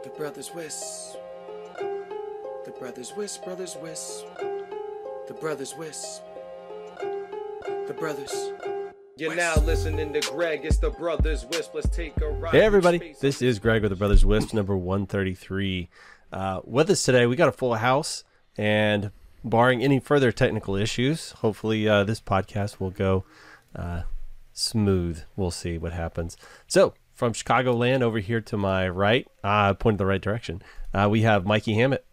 The brothers Wisp. The brothers Wisp, brothers Wisp. The brothers Wisp. The brothers. You're now listening to Greg. It's the Brothers Wisp. Let's take a ride. Hey everybody, this is Greg with the Brothers Wisp, number 133. With us today, we got a full house, and barring any further technical issues, hopefully this podcast will go smooth. We'll see what happens. So, from Chicagoland over here to my right, pointing the right direction, we have Mikey Hammett.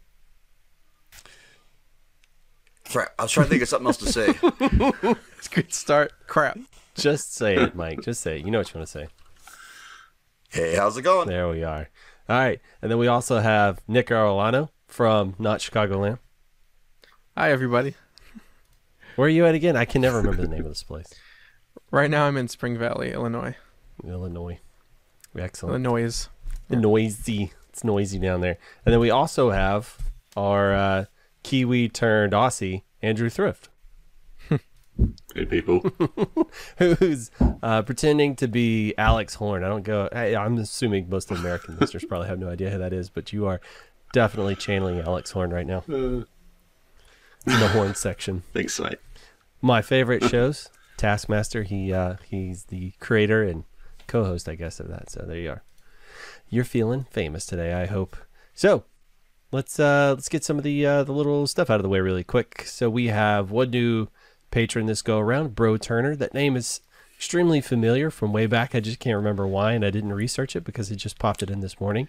Crap. I was trying to think of something else to say. It's a good start. Crap. Just say it, Mike. Just say it. You know what you want to say. Hey, how's it going? There we are. All right. And then we also have Nick Arolano from Not Chicagoland. Hi, everybody. Where are you at again? I can never remember the name of this place. Right now I'm in Spring Valley, Illinois. Illinois. Excellent. Illinois. Noisy. It's noisy down there. And then we also have our Kiwi turned Aussie, Andrew Thrift. Hey, people. Who's pretending to be Alex Horn. I'm assuming most of the American listeners probably have no idea who that is, but you are definitely channeling Alex Horn right now. In the horn section. Thanks, mate. My favorite shows, Taskmaster. He's the creator and co-host, I guess, of that. So there you are. You're feeling famous today, I hope. So let's get some of the little stuff out of the way really quick. So we have one new patron this go around, Bro Turner. That name is extremely familiar from way back. I just can't remember why, and I didn't research it because it just popped it in this morning.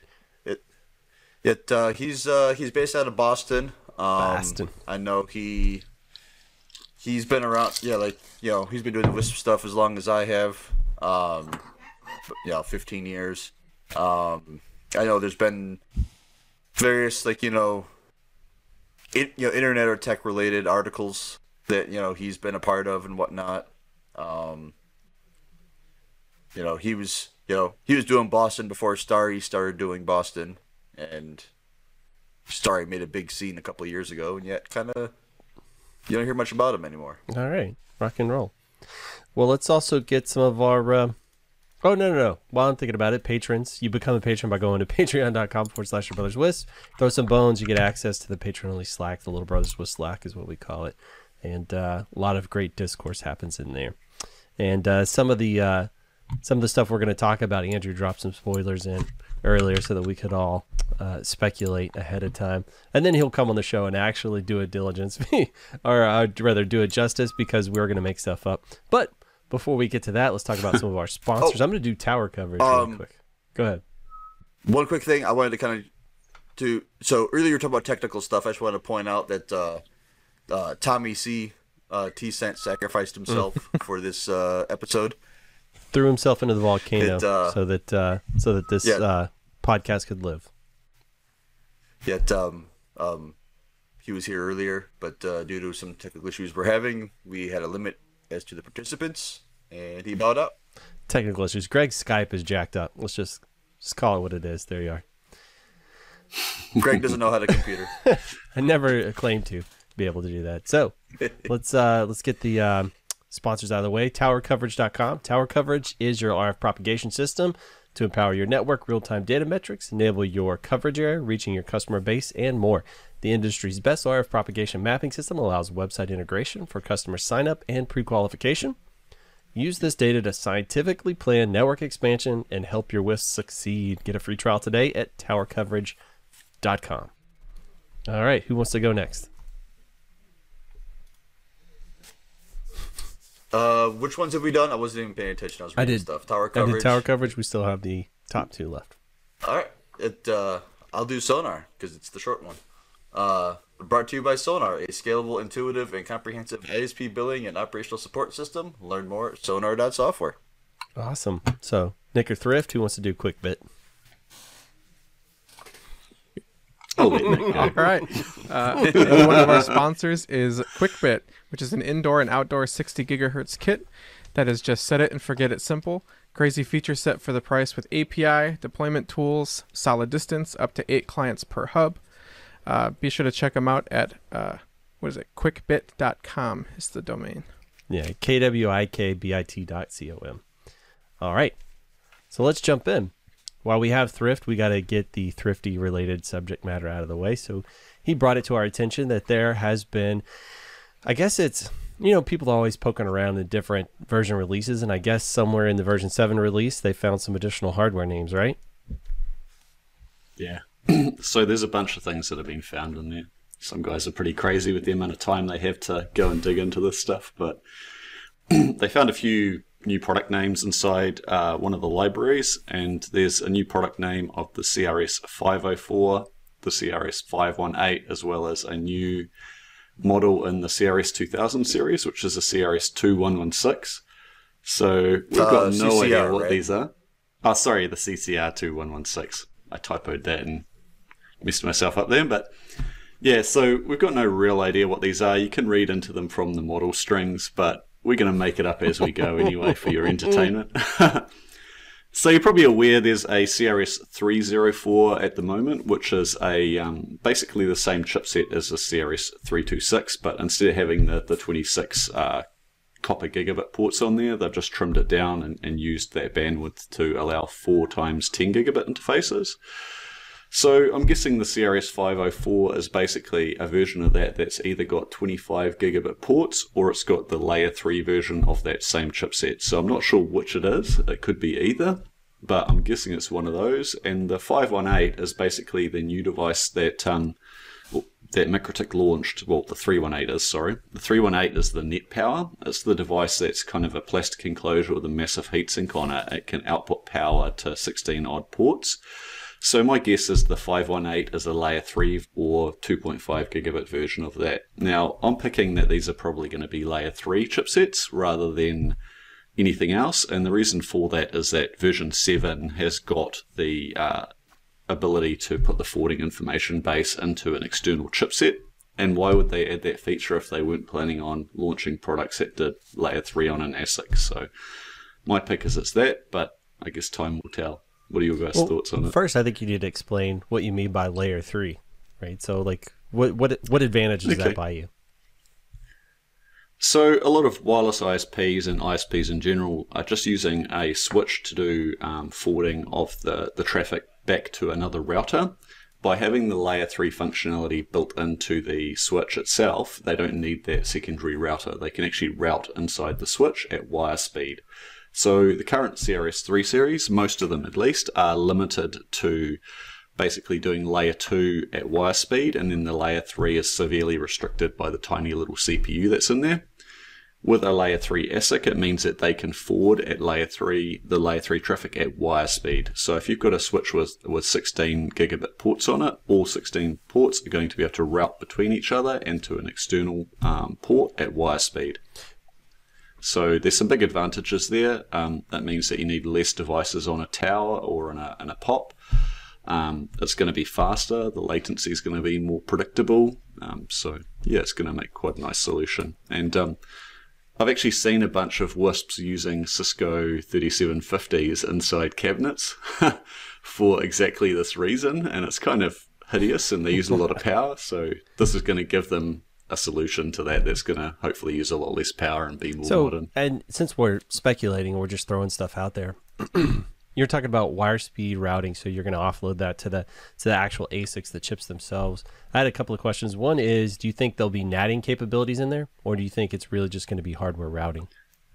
He's based out of Boston. Boston. I know he's been around. Yeah, he's been doing the Wisp stuff as long as I have. 15 years. I know there's been various internet or tech related articles that he's been a part of and whatnot. He was doing Boston before Starry started doing Boston, and Starry made a big scene a couple of years ago, and yet kind of you don't hear much about him anymore. All right, rock and roll. Well, let's also get some of our oh, no. While I'm thinking about it, patrons, you become a patron by going to patreon.com/brotherswisp. Throw some bones, you get access to the patron-only Slack. The Little Brothers Wisp Slack is what we call it. And a lot of great discourse happens in there. And some of the stuff we're going to talk about, Andrew dropped some spoilers in earlier so that we could all speculate ahead of time. And then he'll come on the show and actually do it diligence, or I'd rather do it justice, because we're going to make stuff up. But before we get to that, let's talk about some of our sponsors. I'm going to do tower coverage really quick. Go ahead. One quick thing I wanted to kind of do. So earlier you were talking about technical stuff. I just wanted to point out that Tommy C. T-Cent sacrificed himself for this episode. Threw himself into the volcano so that this podcast could live. Yet he was here earlier, but due to some technical issues we're having, we had a limit as to the participants, and he bowed out. Technical issues. Greg's Skype is jacked up. Let's just call it what it is. There you are. Greg doesn't know how to computer. I never claimed to be able to do that. So let's get the sponsors out of the way. TowerCoverage.com. Tower Coverage is your RF propagation system to empower your network, real-time data metrics, enable your coverage area, reaching your customer base, and more. The industry's best RF propagation mapping system allows website integration for customer sign-up and pre-qualification. Use this data to scientifically plan network expansion and help your WISP succeed. Get a free trial today at TowerCoverage.com. All right, who wants to go next? Which ones have we done? I wasn't even paying attention. I was reading stuff. Tower coverage. I did tower coverage. We still have the top two left. All right. I'll do Sonar because it's the short one. Brought to you by Sonar, a scalable, intuitive, and comprehensive ISP billing and operational support system. Learn more at sonar.software. Awesome. So, Nick or Thrift, who wants to do quick bit? I'll let Nick go. All right. One of our sponsors is QuickBit, which is an indoor and outdoor 60 gigahertz kit that is just set it and forget it simple. Crazy feature set for the price with API, deployment tools, solid distance, up to 8 clients per hub. Be sure to check them out at, quickbit.com is the domain. Yeah, KWIKBIT.com. All right. So let's jump in. while we have thrift, we got to get the thrifty related subject matter out of the way. So he brought it to our attention that there has been, I guess it's, people are always poking around in different version releases, and I guess somewhere in the version 7 release, they found some additional hardware names, right? Yeah. So there's a bunch of things that have been found in there. Some guys are pretty crazy with the amount of time they have to go and dig into this stuff, but they found a few new product names inside one of the libraries, and there's a new product name of the CRS 504, the CRS 518, as well as a new model in the CRS 2000 series, which is a CRS 2116. So we've got no CCR, idea what right? these are. Oh, sorry, the CCR 2116. I typoed that and messed myself up there, but yeah, so we've got no real idea what these are. You can read into them from the model strings, but we're going to make it up as we go anyway for your entertainment. So you're probably aware there's a CRS 304 at the moment, which is a basically the same chipset as the CRS 326, but instead of having the 26 copper gigabit ports on there, they've just trimmed it down and used that bandwidth to allow 4 times 10 gigabit interfaces. So I'm guessing the CRS 504 is basically a version of that that's either got 25 gigabit ports or it's got the layer 3 version of that same chipset. So I'm not sure which it is. It could be either, but I'm guessing it's one of those. And the 518 is basically the new device that that MikroTik launched. Well, the 318 is, sorry. The 318 is the Net Power. It's the device that's kind of a plastic enclosure with a massive heatsink on it. It can output power to 16 odd ports. So my guess is the 518 is a layer 3 or 2.5 gigabit version of that. Now, I'm picking that these are probably going to be layer 3 chipsets rather than anything else. And the reason for that is that version 7 has got the ability to put the forwarding information base into an external chipset. And why would they add that feature if they weren't planning on launching products that did layer 3 on an ASIC? So my pick is it's that, but I guess time will tell. What are your guys' thoughts on it? First, I think you need to explain what you mean by layer 3, right? So, like, what advantage does that buy you? So, a lot of wireless ISPs and ISPs in general are just using a switch to do forwarding of the traffic back to another router. By having the layer 3 functionality built into the switch itself, they don't need that secondary router. They can actually route inside the switch at wire speed. So the current CRS 3 series, most of them at least, are limited to basically doing layer 2 at wire speed, and then the layer 3 is severely restricted by the tiny little CPU that's in there. With a layer 3 ASIC, it means that they can forward at layer 3, the layer 3 traffic at wire speed. So if you've got a switch with 16 gigabit ports on it, all 16 ports are going to be able to route between each other and to an external port at wire speed. So there's some big advantages there. That means that you need less devices on a tower or in a POP. It's going to be faster. The latency is going to be more predictable. So yeah, it's going to make quite a nice solution. And I've actually seen a bunch of WISPs using Cisco 3750s inside cabinets for exactly this reason. And it's kind of hideous and they use a lot of power. So this is going to give them a solution to that that's going to hopefully use a lot less power and be more modern. And since we're speculating, we're just throwing stuff out there. You're talking about wire speed routing, so you're going to offload that to the actual ASICs, the chips themselves. I had a couple of questions. One is, do you think there'll be NATing capabilities in there, or do you think it's really just going to be hardware routing?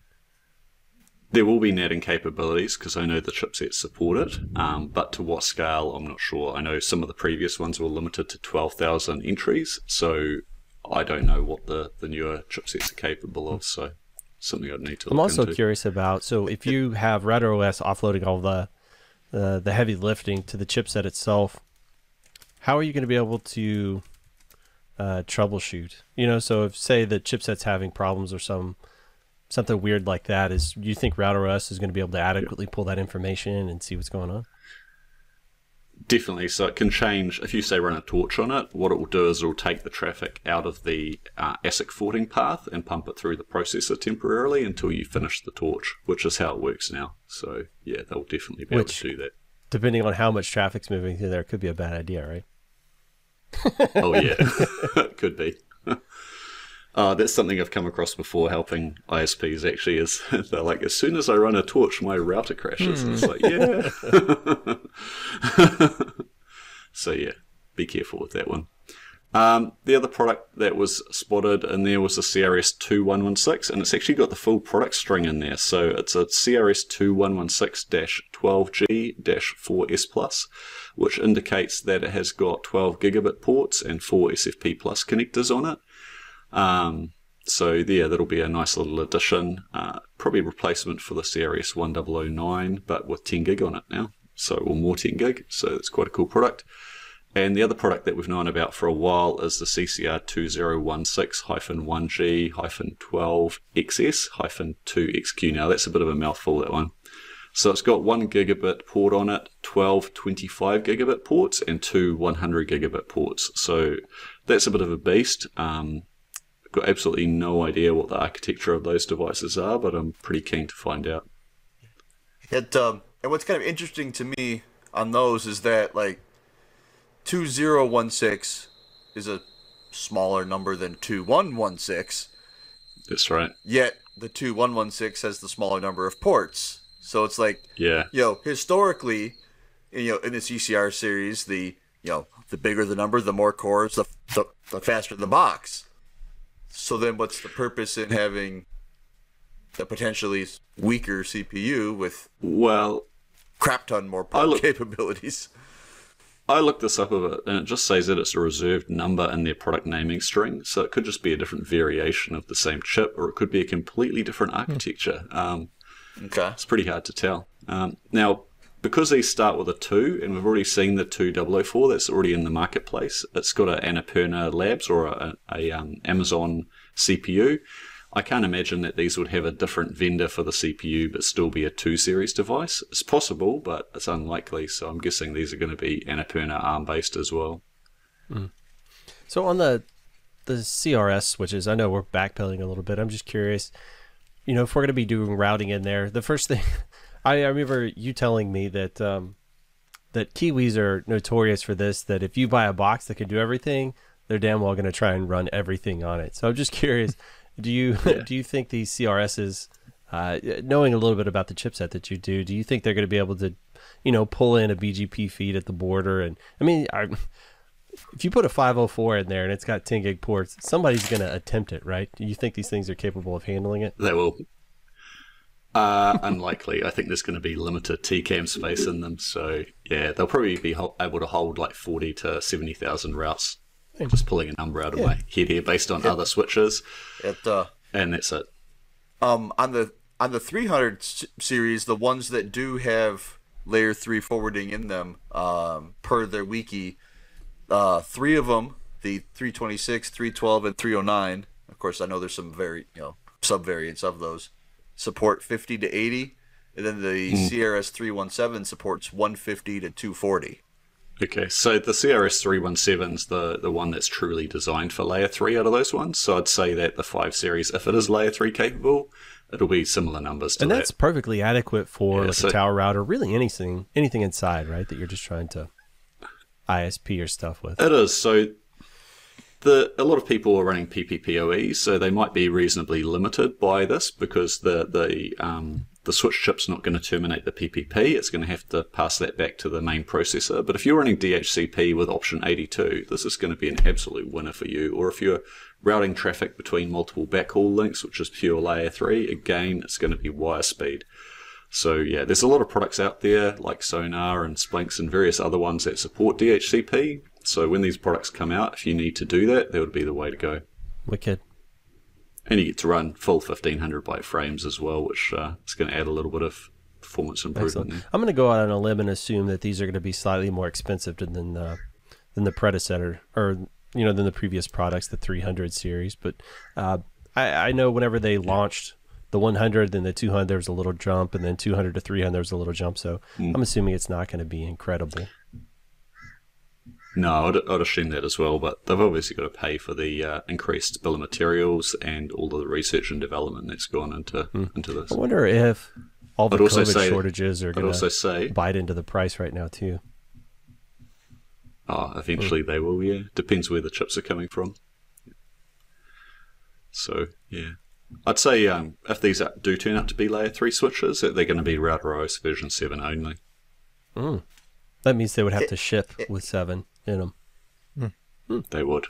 There will be NATing capabilities because I know the chipsets support it, but to what scale, I'm not sure. I know some of the previous ones were limited to 12,000 entries, so I don't know what the newer chipsets are capable of, so something I'd need to look into. I'm also curious about, so if you have RouterOS offloading all the heavy lifting to the chipset itself, how are you going to be able to troubleshoot? So if, say, the chipset's having problems or something weird like that, do you think RouterOS is going to be able to adequately pull that information and see what's going on? Definitely. So it can change. If you say run a torch on it, what it will do is it will take the traffic out of the ASIC forwarding path and pump it through the processor temporarily until you finish the torch, which is how it works now. So yeah, they'll definitely be able to do that. Depending on how much traffic's moving through there, could be a bad idea, right? Oh yeah, it could be. That's something I've come across before helping ISPs actually is they're like, as soon as I run a torch, my router crashes. And it's like, yeah. So yeah, be careful with that one. The other product that was spotted in there was the CRS2116, and it's actually got the full product string in there. So it's a CRS2116-12G-4S+, which indicates that it has got 12 gigabit ports and 4 SFP Plus connectors on it. So yeah, that'll be a nice little addition. Probably replacement for the CRS1009, but with 10 gig on it now. So, or more 10 gig. So it's quite a cool product. And the other product that we've known about for a while is the CCR2016-1G-12XS-2XQ. Now that's a bit of a mouthful, that one. So it's got 1 gigabit port on it, 12 25 gigabit ports, and 2 100 gigabit ports. So that's a bit of a beast. I've got absolutely no idea what the architecture of those devices are, but I'm pretty keen to find out. And what's kind of interesting to me on those is that, like, 2016 is a smaller number than 2116. That's right. Yet the 2116 has the smaller number of ports. So it's like, Yeah. Historically, in the CCR series, the bigger the number, the more cores, the faster the box. So then what's the purpose in having a potentially weaker CPU with Well, crap ton more port capabilities? I looked this up a bit, and it just says that it's a reserved number in their product naming string, so it could just be a different variation of the same chip, or it could be a completely different architecture. Okay. It's pretty hard to tell. Now, because these start with a 2, and we've already seen the 2004 that's already in the marketplace, it's got an Annapurna Labs or a Amazon CPU. I can't imagine that these would have a different vendor for the CPU but still be a 2 series device. It's possible, but it's unlikely, so I'm guessing these are going to be Annapurna ARM-based as well. So on the CRS switches, I know we're backpedaling a little bit. I'm just curious, if we're going to be doing routing in there, the first thing, I remember you telling me that that Kiwis are notorious for this, that if you buy a box that can do everything, they're damn well going to try and run everything on it. So I'm just curious, do you think these CRSs, knowing a little bit about the chipset that you do you think they're going to be able to, pull in a BGP feed at the border? And I mean, if you put a 504 in there and it's got 10 gig ports, somebody's going to attempt it, right? Do you think these things are capable of handling it? They will. Unlikely. I think there's going to be limited TCAM space in them. So yeah, they'll probably be able to hold like 40 to 70,000 routes. Just pulling a number out of my head here based on other switches. And that's it. On the 300 series, the ones that do have layer 3 forwarding in them, per their wiki, 3 of them, the 326, 312, and 309, of course I know there's some subvariants of those, support 50 to 80, and then the CRS 317 supports 150 to 240. Okay, so the CRS 317's the one that's truly designed for layer 3 out of those ones. So I'd say that the 5 series, if it is layer 3 capable, it'll be similar numbers to that. And that's perfectly adequate for a tower router, really anything inside, right, that you're just trying to ISP your stuff with. It is. So a lot of people are running PPPoE, so they might be reasonably limited by this because the switch chip's not going to terminate the PPP. It's going to have to pass that back to the main processor. But if you're running DHCP with option 82, this is going to be an absolute winner for you. Or if you're routing traffic between multiple backhaul links, which is pure layer 3, again, it's going to be wire speed. So yeah, there's a lot of products out there like Sonar and Splinks and various other ones that support DHCP. So when these products come out, if you need to do that, that would be the way to go. Wicked. And you get to run full 1500 byte frames as well, which is going to add a little bit of performance improvement. Excellent. I'm going to go out on a limb and assume that these are going to be slightly more expensive than the predecessor, or than the previous products, the 300 series. But I know whenever they launched the 100, then the 200, there was a little jump, and then 200 to 300, there was a little jump. So I'm assuming it's not going to be incredible. No, I'd assume that as well, but they've obviously got to pay for the increased bill of materials and all of the research and development that's gone into this. I wonder if all the COVID shortages are going to bite into the price right now too. Oh, eventually they will, yeah. Depends where the chips are coming from. So yeah, I'd say if these do turn out to be layer 3 switches, that they're going to be Router OS version 7 only. That means they would have to ship with 7 in them. They would.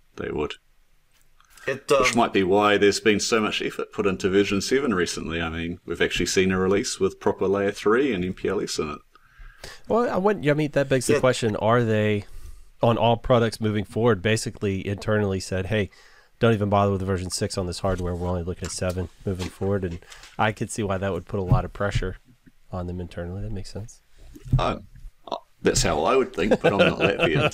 It Which might be why there's been so much effort put into version 7 recently. I mean, we've actually seen a release with proper layer 3 and MPLS in it. Well, that begs the question, are they, on all products moving forward, basically internally said, hey, don't even bother with version 6 on this hardware. We're only looking at 7 moving forward. And I could see why that would put a lot of pressure on them internally. That makes sense. That's how I would think, but I'm not Latvian,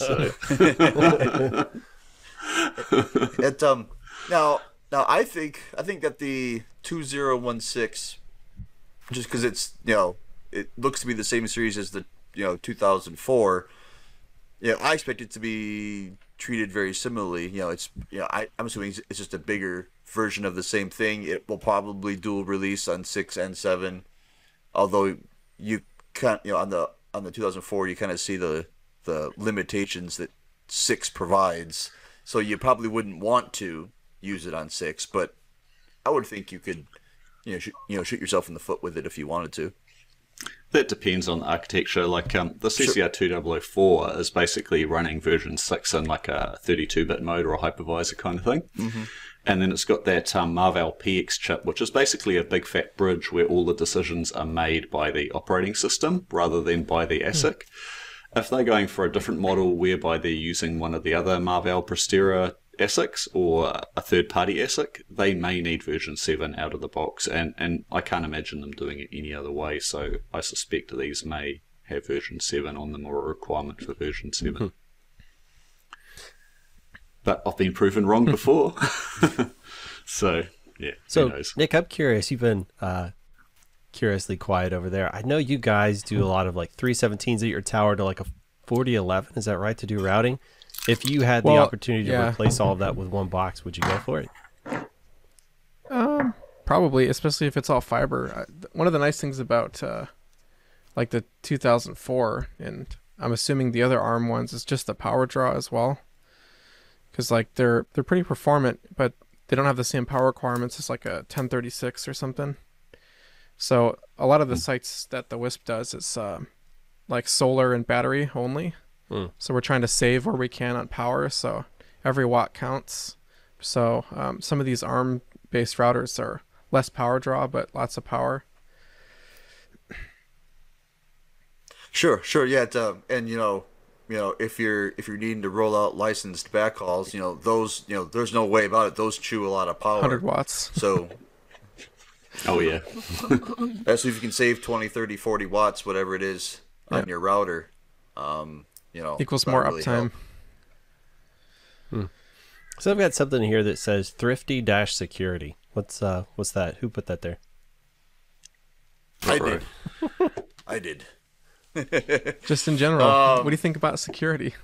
so... Now I think that the 2016, just because it's it looks to be the same series as the 2004. I expect it to be treated very similarly. I'm assuming it's just a bigger version of the same thing. It will probably dual release on 6 and 7, although you can't on the 2004 you kind of see the limitations that 6 provides. So you probably wouldn't want to use it on 6, but I would think you could, shoot yourself in the foot with it if you wanted to. That depends on the architecture. Like the CCR 2004 is basically running version 6 in like a 32-bit mode or a hypervisor kind of thing. Mm-hmm. And then it's got that Marvell PX chip, which is basically a big fat bridge where all the decisions are made by the operating system rather than by the ASIC. If they're going for a different model whereby they're using one of the other Marvell Prestera ASICs or a third-party ASIC, they may need version 7 out of the box, and I can't imagine them doing it any other way, so I suspect these may have version 7 on them or a requirement for version 7. But I've been proven wrong before. So, yeah, So, who knows? Nick, I'm curious. You've been curiously quiet over there. I know you guys do a lot of like 317s at your tower to like a 4011. Is that right, to do routing? If you had the opportunity to replace all of that with one box, would you go for it? Probably, especially if it's all fiber. One of the nice things about like the 2004, and I'm assuming the other ARM ones, is just the power draw as well. Because like they're pretty performant, but they don't have the same power requirements as like a 1036 or something. So a lot of the sites that the Wisp does is like solar and battery only. So we're trying to save where we can on power, so every watt counts. So some of these ARM-based routers are less power draw, but lots of power. Sure, yeah. And if you're needing to roll out licensed backhauls, those there's no way about it. Those chew a lot of power. 100 watts. So. Oh, yeah. That's if you can save 20, 30, 40 watts, whatever it is, on your router. Equals more really uptime. So I've got something here that says thrifty-security. What's that? Who put that there? I did. Just in general, what do you think about security?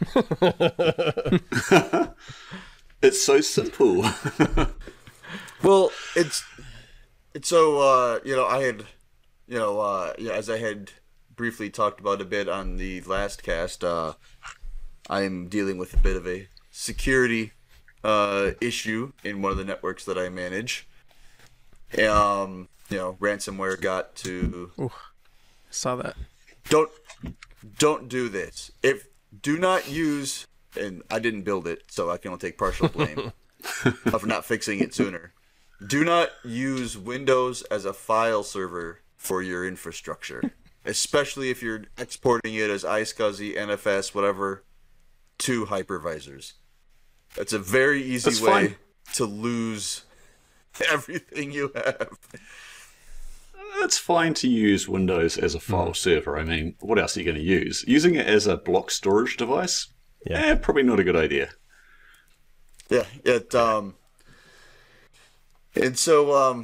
It's so simple. Well, it's so I had as I had briefly talked about a bit on the last cast, I'm dealing with a bit of a security issue in one of the networks that I manage. Ransomware got to. Ooh, saw that. Don't do this. Do not use, and I didn't build it, so I can only take partial blame for not fixing it sooner. Do not use Windows as a file server for your infrastructure, especially if you're exporting it as iSCSI, NFS, whatever, to hypervisors. That's a very easy way to lose everything you have. It's fine to use Windows as a file server. I mean, what else are you going to use? Using it as a block storage device? Yeah, probably not a good idea. Yeah, and so,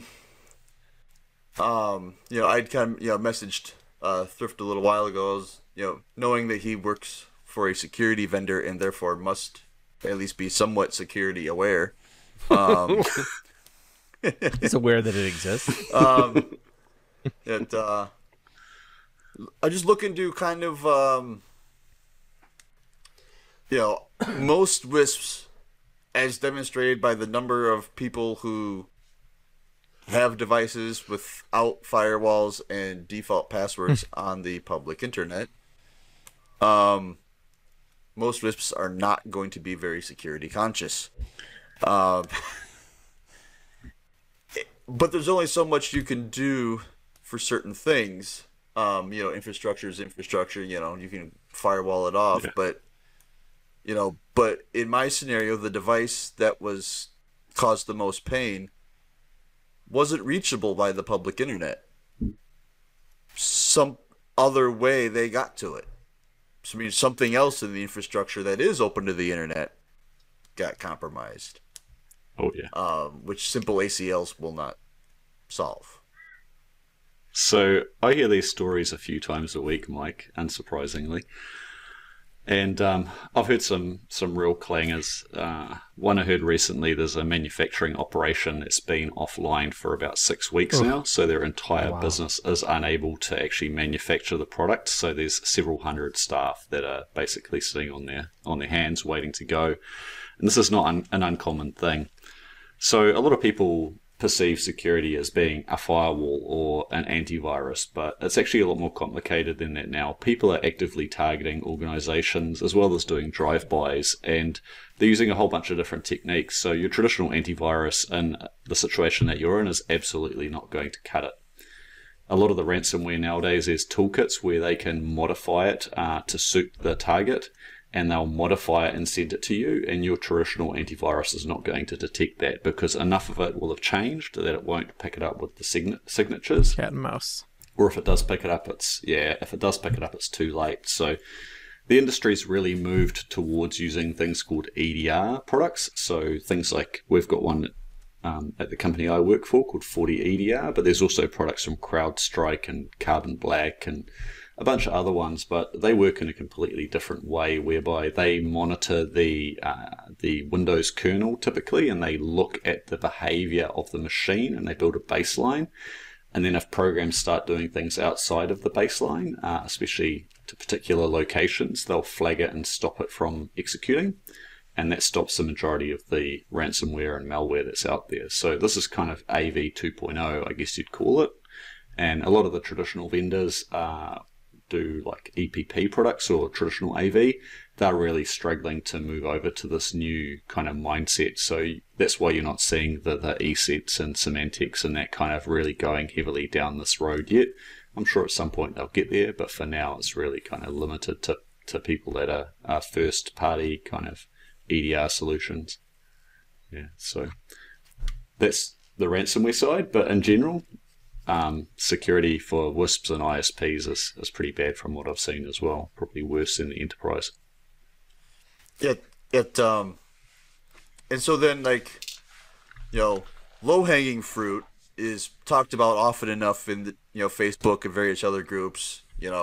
I'd kind of, messaged Thrift a little while ago. I was, knowing that he works for a security vendor and therefore must at least be somewhat security aware. He's aware that it exists. I just look into kind of, most WISPs as demonstrated by the number of people who have devices without firewalls and default passwords on the public internet, most WISPs are not going to be very security conscious. But there's only so much you can do for certain things. Infrastructure is infrastructure. You can firewall it off, but in my scenario, the device that caused the most pain wasn't reachable by the public internet. Some other way they got to it. So, something else in the infrastructure that is open to the internet got compromised. Oh, yeah. Which simple ACLs will not solve. So I hear these stories a few times a week, Mike, unsurprisingly. And I've heard some real clangers. One I heard recently, there's a manufacturing operation that's been offline for about 6 weeks now. So their entire business is unable to actually manufacture the product. So there's several hundred staff that are basically sitting on their hands waiting to go. And this is not an uncommon thing. So a lot of people perceive security as being a firewall or an antivirus, but it's actually a lot more complicated than that now. People are actively targeting organizations as well as doing drive-bys, and they're using a whole bunch of different techniques. So your traditional antivirus in the situation that you're in is absolutely not going to cut it. A lot of the ransomware nowadays is toolkits where they can modify it to suit the target, and they'll modify it and send it to you, and your traditional antivirus is not going to detect that because enough of it will have changed that it won't pick it up with the signatures. Cat and mouse. Or if it does pick it up, it's too late. So the industry's really moved towards using things called EDR products. So things like, we've got one at the company I work for called 40 EDR, but there's also products from CrowdStrike and Carbon Black and a bunch of other ones, but they work in a completely different way, whereby they monitor the Windows kernel typically, and they look at the behavior of the machine, and they build a baseline. And then if programs start doing things outside of the baseline, especially to particular locations, they'll flag it and stop it from executing. And that stops the majority of the ransomware and malware that's out there. So this is kind of AV 2.0, I guess you'd call it. And a lot of the traditional vendors do like EPP products or traditional AV, they're really struggling to move over to this new kind of mindset. So that's why you're not seeing the ESETs and Symantec's and that kind of really going heavily down this road yet. I'm sure at some point they'll get there, but for now it's really kind of limited to people that are first party kind of EDR solutions. Yeah, so that's the ransomware side, but in general, security for WISPs and ISPs is pretty bad from what I've seen as well. Probably worse than the enterprise. And so then, like, low-hanging fruit is talked about often enough in the Facebook and various other groups.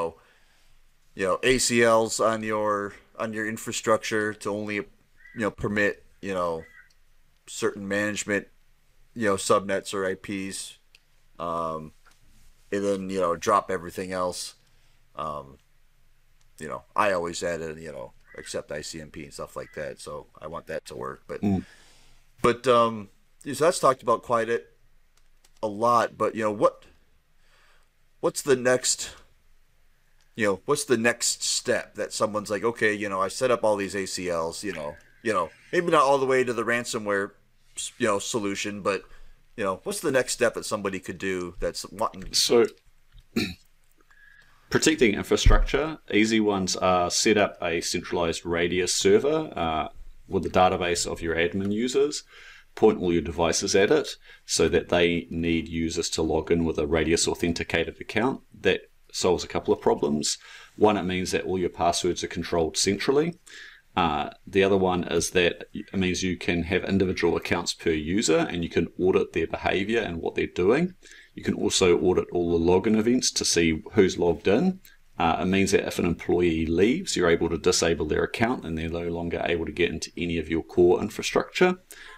ACLs on your infrastructure to only permit certain management subnets or IPs. And then, drop everything else. I always added, accept ICMP and stuff like that. So I want that to work. So that's talked about quite a lot. But, what's the next, what's the next step that someone's like, okay, I set up all these ACLs, maybe not all the way to the ransomware, solution, but what's the next step that somebody could do that's wanting? So, protecting infrastructure, easy ones are set up a centralized Radius server with a database of your admin users, point all your devices at it so that they need users to log in with a Radius authenticated account. That solves a couple of problems. One, it means that all your passwords are controlled centrally. The other one is that it means you can have individual accounts per user and you can audit their behavior and what they're doing. You can also audit all the login events to see who's logged in. It means that if an employee leaves, you're able to disable their account and they're no longer able to get into any of your core infrastructure.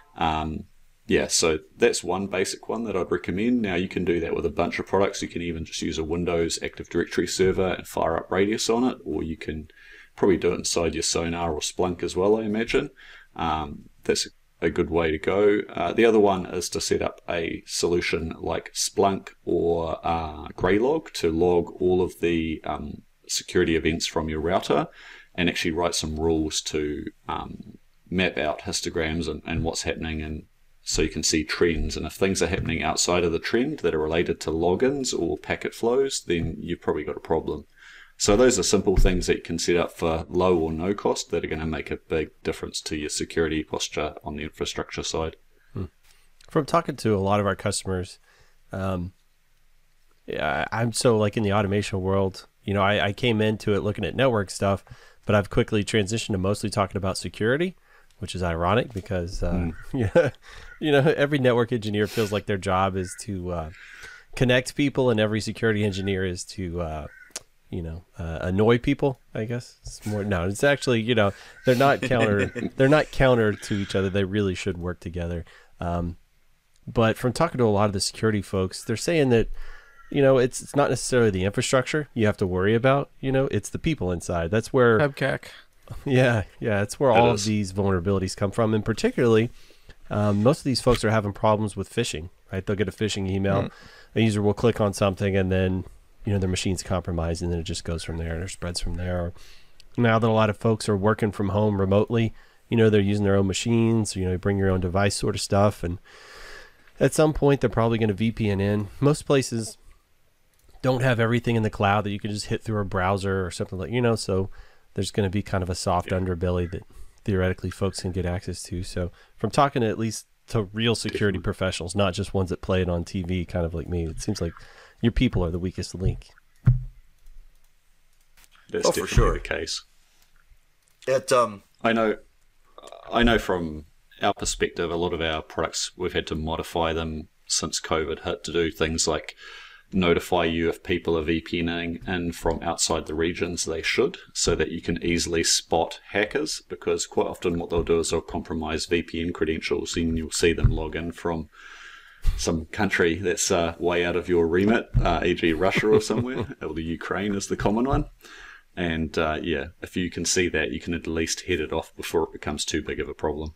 So that's one basic one that I'd recommend. Now you can do that with a bunch of products. You can even just use a Windows Active Directory server and fire up Radius on it, or you can probably do it inside your Sonar or Splunk as well, I imagine. That's a good way to go. The other one is to set up a solution like Splunk or Greylog to log all of the security events from your router and actually write some rules to map out histograms and what's happening, and so you can see trends. And if things are happening outside of the trend that are related to logins or packet flows, then you've probably got a problem. So those are simple things that you can set up for low or no cost that are going to make a big difference to your security posture on the infrastructure side. From talking to a lot of our customers, yeah, I'm so like in the automation world, you know, I came into it looking at network stuff, but I've quickly transitioned to mostly talking about security, which is ironic because, yeah, you know, every network engineer feels like their job is to connect people, and every security engineer is to, you know, annoy people, I guess. It's more, no, it's actually, you know, they're not counter to each other. They really should work together. But from talking to a lot of the security folks, they're saying that, you know, it's not necessarily the infrastructure you have to worry about, you know, it's the people inside. That's where Hubcac. Yeah, that's where all of these vulnerabilities come from. And particularly, most of these folks are having problems with phishing, right? They'll get a phishing email. A user will click on something, and then, you know, their machine's compromised, and then it just goes from there, and it spreads from there. Now that a lot of folks are working from home remotely, you know, they're using their own machines, you know, bring your own device sort of stuff. And at some point, they're probably going to VPN in. Most places don't have everything in the cloud that you can just hit through a browser or something like, you know, so there's going to be kind of a soft underbelly that theoretically folks can get access to. So from talking to at least to real security professionals, not just ones that play it on TV, kind of like me, it seems like your people are the weakest link. That's for definitely sure the case. I know from our perspective, a lot of our products, we've had to modify them since COVID hit to do things like notify you if people are VPNing in from outside the regions they should, so that you can easily spot hackers, because quite often what they'll do is they'll compromise VPN credentials, and you'll see them log in from some country that's way out of your remit, e.g. Russia or somewhere, or the Ukraine is the common one. And yeah, if you can see that, you can at least head it off before it becomes too big of a problem.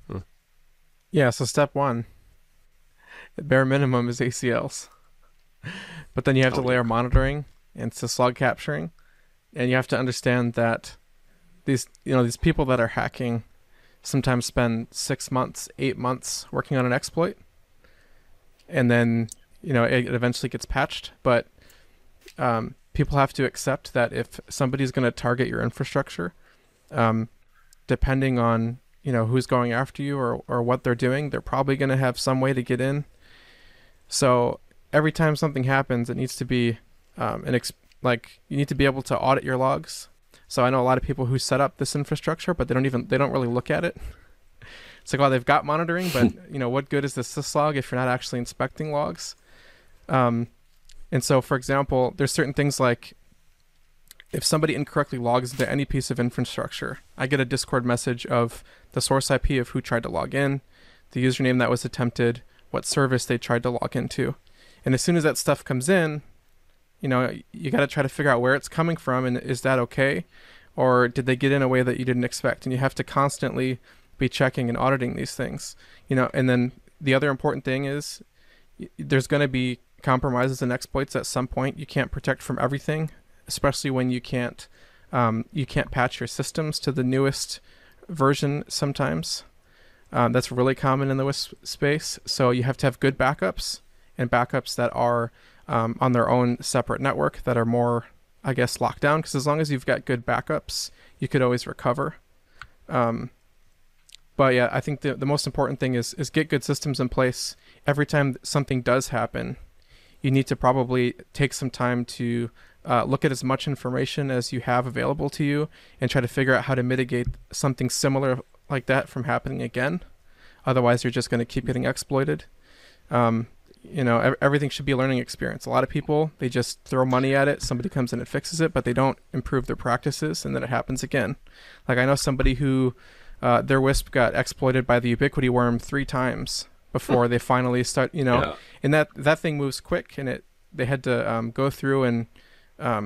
Yeah, so step one, the bare minimum is ACLs. But then you have to layer monitoring and syslog capturing, and you have to understand that these people that are hacking sometimes spend 6 months, 8 months working on an exploit, and then, you know, it eventually gets patched. But people have to accept that if somebody's going to target your infrastructure, depending on, you know, who's going after you or what they're doing, they're probably going to have some way to get in. So every time something happens, it needs to be you need to be able to audit your logs. So I know a lot of people who set up this infrastructure, but they don't really look at it. It's like, oh, they've got monitoring, but you know, what good is the syslog if you're not actually inspecting logs? And so, for example, there's certain things like if somebody incorrectly logs into any piece of infrastructure, I get a Discord message of the source IP of who tried to log in, the username that was attempted, what service they tried to log into. And as soon as that stuff comes in, you know, you got to try to figure out where it's coming from, and is that okay? Or did they get in a way that you didn't expect? And you have to constantly be checking and auditing these things, you know. And then the other important thing is there's going to be compromises and exploits at some point. You can't protect from everything, especially when you can't patch your systems to the newest version sometimes. That's really common in the WISP space. So you have to have good backups, and backups that are on their own separate network that are more, I guess, locked down, because as long as you've got good backups, you could always recover. But yeah, I think the most important thing is get good systems in place. Every time something does happen, you need to probably take some time to look at as much information as you have available to you and try to figure out how to mitigate something similar like that from happening again. Otherwise, you're just going to keep getting exploited. You know, everything should be a learning experience. A lot of people, they just throw money at it. Somebody comes in and fixes it, but they don't improve their practices, and then it happens again. Like, I know somebody who their WISP got exploited by the Ubiquity worm 3 times before they finally start, you know, and that thing moves quick, and they had to go through and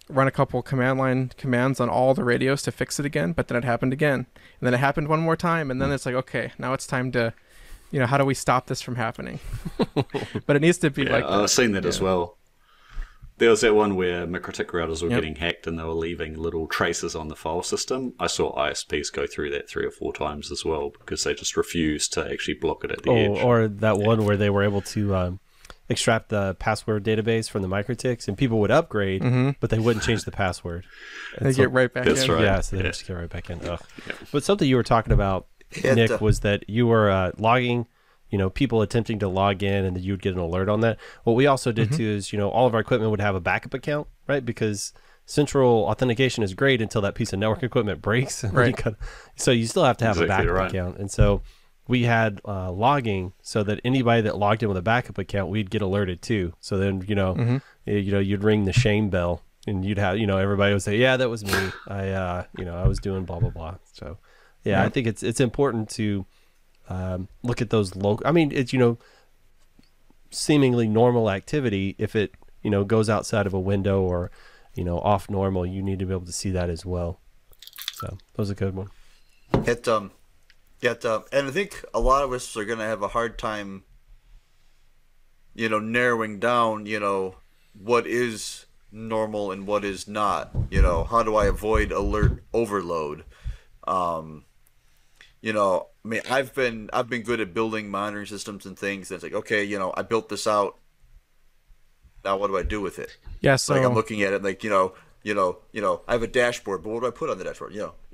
run a couple command line commands on all the radios to fix it again, but then it happened again. And then it happened one more time, and then it's like, okay, now it's time to, how do we stop this from happening? But it needs to be like that. I've seen that as well. There was that one where MikroTik routers were getting hacked and they were leaving little traces on the file system. I saw ISPs go through that 3 or 4 times as well because they just refused to actually block it at the edge. Or that one where they were able to extract the password database from the MikroTiks, and people would upgrade, but they wouldn't change the password. They get right back in. That's right. Yeah, so they just get right back in. Ugh. But something you were talking about, Nick, was that you were logging, people attempting to log in, and then you'd get an alert on that. What we also did too is, all of our equipment would have a backup account, right? Because central authentication is great until that piece of network equipment breaks. Right. So you still have to have a Exactly backup account. And so we had logging so that anybody that logged in with a backup account, we'd get alerted too. So then, you'd ring the shame bell, and you'd have, everybody would say, yeah, that was me. I was doing blah, blah, blah. So yeah, I think it's important to look at those local. I mean, it's seemingly normal activity. If it goes outside of a window or off normal, you need to be able to see that as well. So that was a good one. And I think a lot of us are going to have a hard time, narrowing down, what is normal and what is not. How do I avoid alert overload? I've been good at building monitoring systems and things. And it's like, okay, I built this out. Now what do I do with it? Yeah, so like I'm looking at it like, I have a dashboard, but what do I put on the dashboard?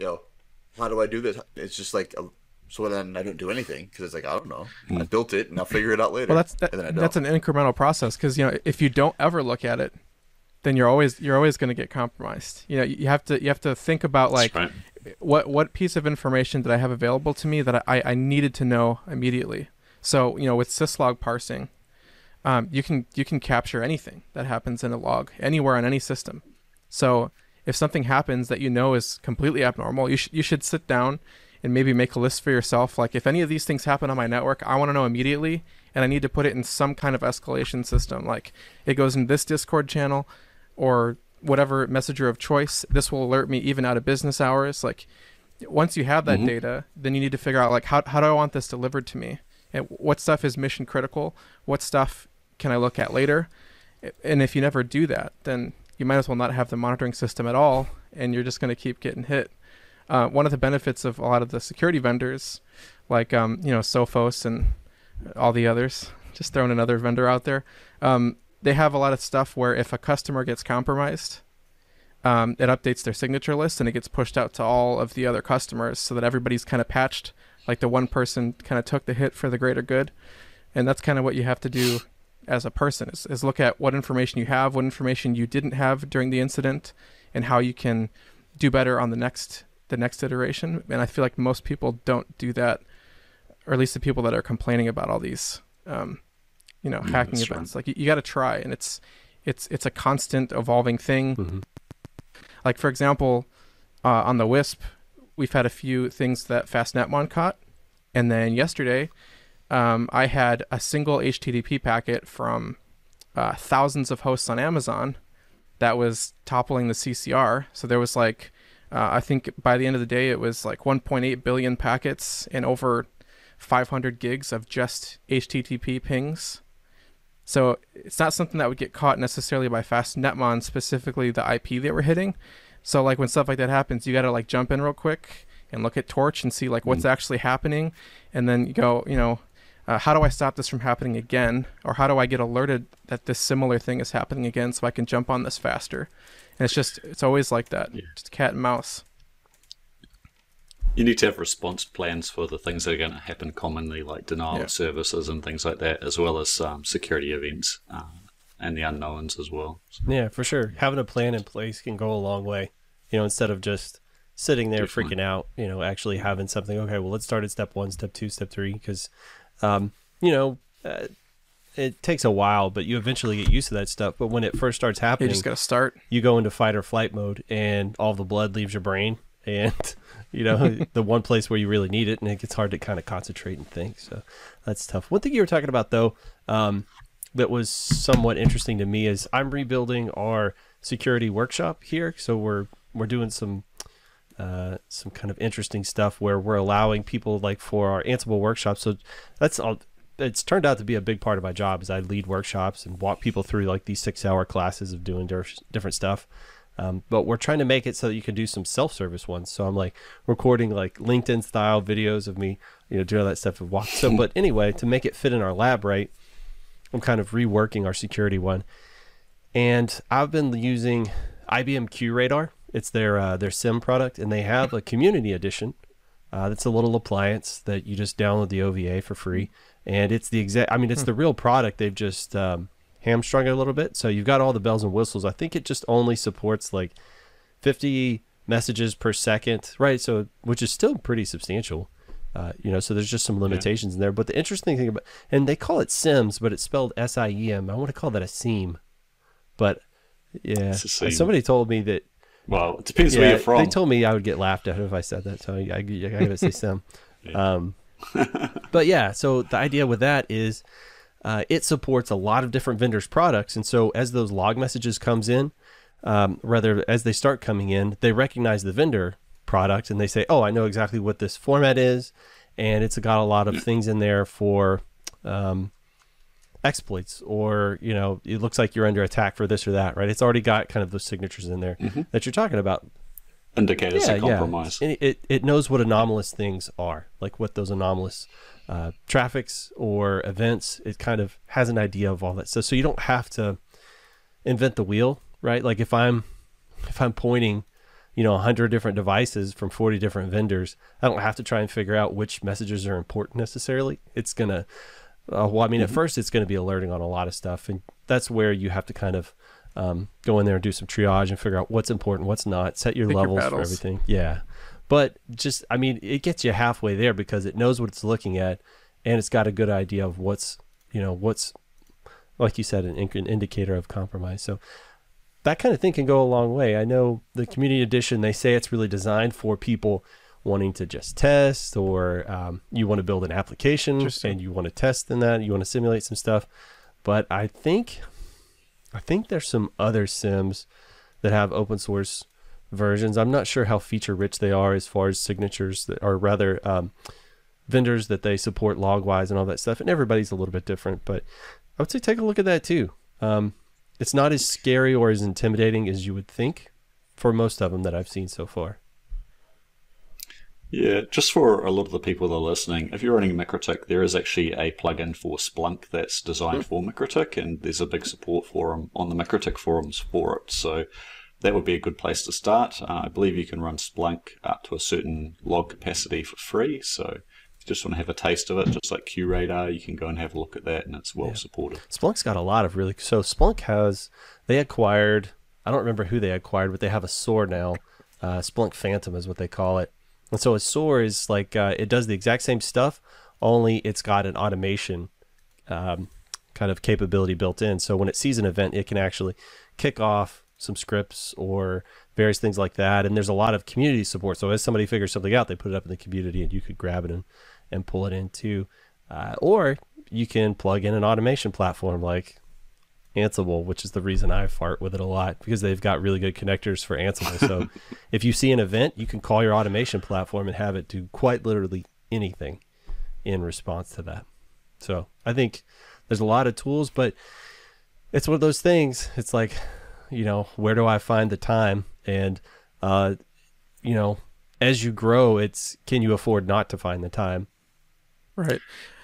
How do I do this? It's just like, so then I don't do anything because it's like, I don't know. I built it and I'll figure it out later. Well, that's an incremental process because if you don't ever look at it, then you're always going to get compromised. You have to think about like what piece of information did I have available to me that I needed to know immediately. So with syslog parsing, you can capture anything that happens in a log anywhere on any system. So if something happens that is completely abnormal, you should sit down and maybe make a list for yourself. Like if any of these things happen on my network, I want to know immediately, and I need to put it in some kind of escalation system. Like it goes in this Discord channel or whatever messenger of choice. This will alert me even out of business hours. Like once you have that data, then you need to figure out like how do I want this delivered to me? And what stuff is mission critical? What stuff can I look at later? And if you never do that, then you might as well not have the monitoring system at all, and you're just going to keep getting hit. One of the benefits of a lot of the security vendors, like Sophos and all the others, just throwing another vendor out there, they have a lot of stuff where if a customer gets compromised, it updates their signature list and it gets pushed out to all of the other customers so that everybody's kind of patched, like the one person kind of took the hit for the greater good. And that's kind of what you have to do as a person is look at what information you have, what information you didn't have during the incident, and how you can do better on the next iteration. And I feel like most people don't do that, or at least the people that are complaining about all these hacking events. Like you got to try, and it's a constant evolving thing. Like for example, on the WISP, we've had a few things that FastNetmon caught, and then yesterday I had a single HTTP packet from thousands of hosts on Amazon that was toppling the CCR. So there was like, I think by the end of the day, it was like 1.8 billion packets and over 500 gigs of just HTTP pings. So it's not something that would get caught necessarily by FastNetmon, specifically the IP they were hitting. So like when stuff like that happens, you got to like jump in real quick and look at Torch and see like what's actually happening. And then you go, how do I stop this from happening again? Or how do I get alerted that this similar thing is happening again so I can jump on this faster? And it's always like that. Just cat and mouse. You need to have response plans for the things that are going to happen commonly, like denial of services and things like that, as well as security events and the unknowns as well. Yeah, for sure. Having a plan in place can go a long way. Instead of just sitting there freaking out, actually having something, okay, well, let's start at step 1, step 2, step 3, because, it takes a while, but you eventually get used to that stuff. But when it first starts happening, you just got to start. You go into fight or flight mode, and all the blood leaves your brain, and the one place where you really need it, and it gets hard to kind of concentrate and think. So that's tough. One thing you were talking about though, that was somewhat interesting to me is I'm rebuilding our security workshop here. So we're doing some kind of interesting stuff where we're allowing people, like for our Ansible workshop. So that's all. It's turned out to be a big part of my job, is I lead workshops and walk people through like these 6-hour classes of doing different stuff. But we're trying to make it so that you can do some self-service ones. So I'm like recording like LinkedIn style videos of me, doing all that stuff and walk. So, but anyway, to make it fit in our lab, right, I'm kind of reworking our security one. And I've been using IBM QRadar. It's their SIM product, and they have a community edition. That's a little appliance that you just download the OVA for free. And it's the it's the real product. They've just hamstrung it a little bit. So you've got all the bells and whistles. I think it just only supports like 50 messages per second, right? So, which is still pretty substantial, so there's just some limitations in there. But the interesting thing about, and they call it SIMS, but it's spelled SIEM. I want to call that a seam. But yeah, somebody told me that. Well, it depends where you're from. They told me I would get laughed at if I said that. So I gotta say SIM. But yeah, so the idea with that is it supports a lot of different vendors' products. And so as those log messages comes in, as they start coming in, they recognize the vendor product and they say, oh, I know exactly what this format is. And it's got a lot of things in there for exploits, or, it looks like you're under attack for this or that, right? It's already got kind of those signatures in there that you're talking about. Indicators of compromise. Yeah. And it knows what anomalous things are, like what those anomalous traffics or events. It kind of has an idea of all that stuff. So you don't have to invent the wheel, right? Like if I'm pointing, 100 different devices from 40 different vendors, I don't have to try and figure out which messages are important necessarily. It's going to, at first it's going to be alerting on a lot of stuff. And that's where you have to kind of go in there and do some triage and figure out what's important, what's not, set your levels for everything. Yeah. But just, it gets you halfway there because it knows what it's looking at, and it's got a good idea of what's, like you said, an indicator of compromise. So that kind of thing can go a long way. I know the community edition, they say it's really designed for people wanting to just test, or you want to build an application and you want to test in that, you want to simulate some stuff. But I think there's some other SIMs that have open source versions. I'm not sure how feature rich they are as far as signatures, or rather vendors that they support log-wise and all that stuff. And everybody's a little bit different, but I would say take a look at that too. It's not as scary or as intimidating as you would think for most of them that I've seen so far. Yeah, just for a lot of the people that are listening, if you're running MikroTik, there is actually a plugin for Splunk that's designed for MikroTik, and there's a big support forum on the MikroTik forums for it. So that would be a good place to start. I believe you can run Splunk up to a certain log capacity for free. So if you just want to have a taste of it, just like QRadar, you can go and have a look at that, and it's well supported. Splunk's got a lot of really... So Splunk they acquired... I don't remember who they acquired, but they have a SOAR now. Splunk Phantom is what they call it. And so a SOAR is like, it does the exact same stuff, only it's got an automation kind of capability built in. So when it sees an event, it can actually kick off some scripts or various things like that. And there's a lot of community support. So as somebody figures something out, they put it up in the community and you could grab it and pull it in too. Or you can plug in an automation platform like Ansible, which is the reason I fart with it a lot, because they've got really good connectors for Ansible. So if you see an event, you can call your automation platform and have it do quite literally anything in response to that. So I think there's a lot of tools, but it's one of those things. It's like, where do I find the time? And, as you grow, it's, can you afford not to find the time? Right.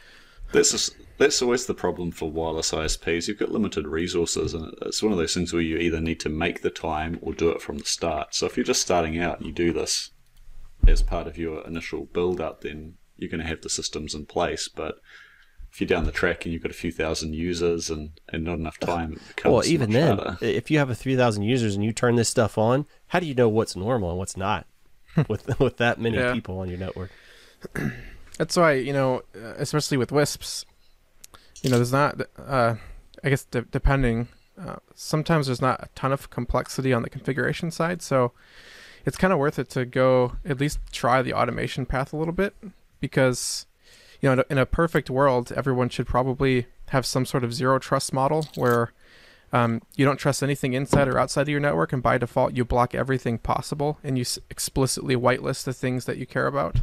That's always the problem for wireless ISPs. You've got limited resources, and it's one of those things where you either need to make the time or do it from the start. So if you're just starting out and you do this as part of your initial build-up, then you're going to have the systems in place. But if you're down the track and you've got a few thousand users and not enough time, it becomes well, even much then, harder. If you have a 3,000 users and you turn this stuff on, how do you know what's normal and what's not with that many people on your network? That's why, especially with WISPs, there's not, I guess depending, sometimes there's not a ton of complexity on the configuration side. So it's kind of worth it to go at least try the automation path a little bit, because, in a perfect world, everyone should probably have some sort of zero trust model where You don't trust anything inside or outside of your network, and by default, you block everything possible, and you explicitly whitelist the things that you care about.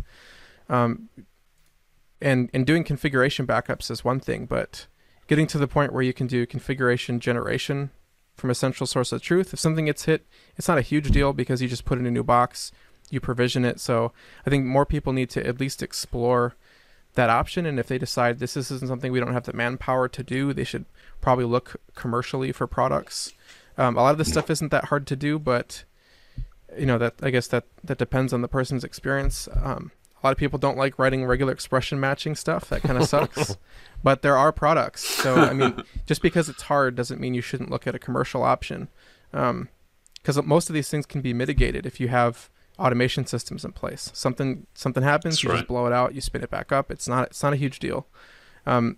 And doing configuration backups is one thing, but getting to the point where you can do configuration generation from a central source of truth. If something gets hit, it's not a huge deal because you just put in a new box, you provision it. So I think more people need to at least explore that option. And if they decide this isn't something we don't have the manpower to do, they should probably look commercially for products. A lot of this stuff isn't that hard to do, but that I guess that depends on the person's experience. A lot of people don't like writing regular expression matching stuff. That kind of sucks. But there are products. So, I mean, just because it's hard doesn't mean you shouldn't look at a commercial option. Because most of these things can be mitigated if you have automation systems in place. Something happens, That's you right. just blow it out, you spin it back up. It's not a huge deal. Yeah.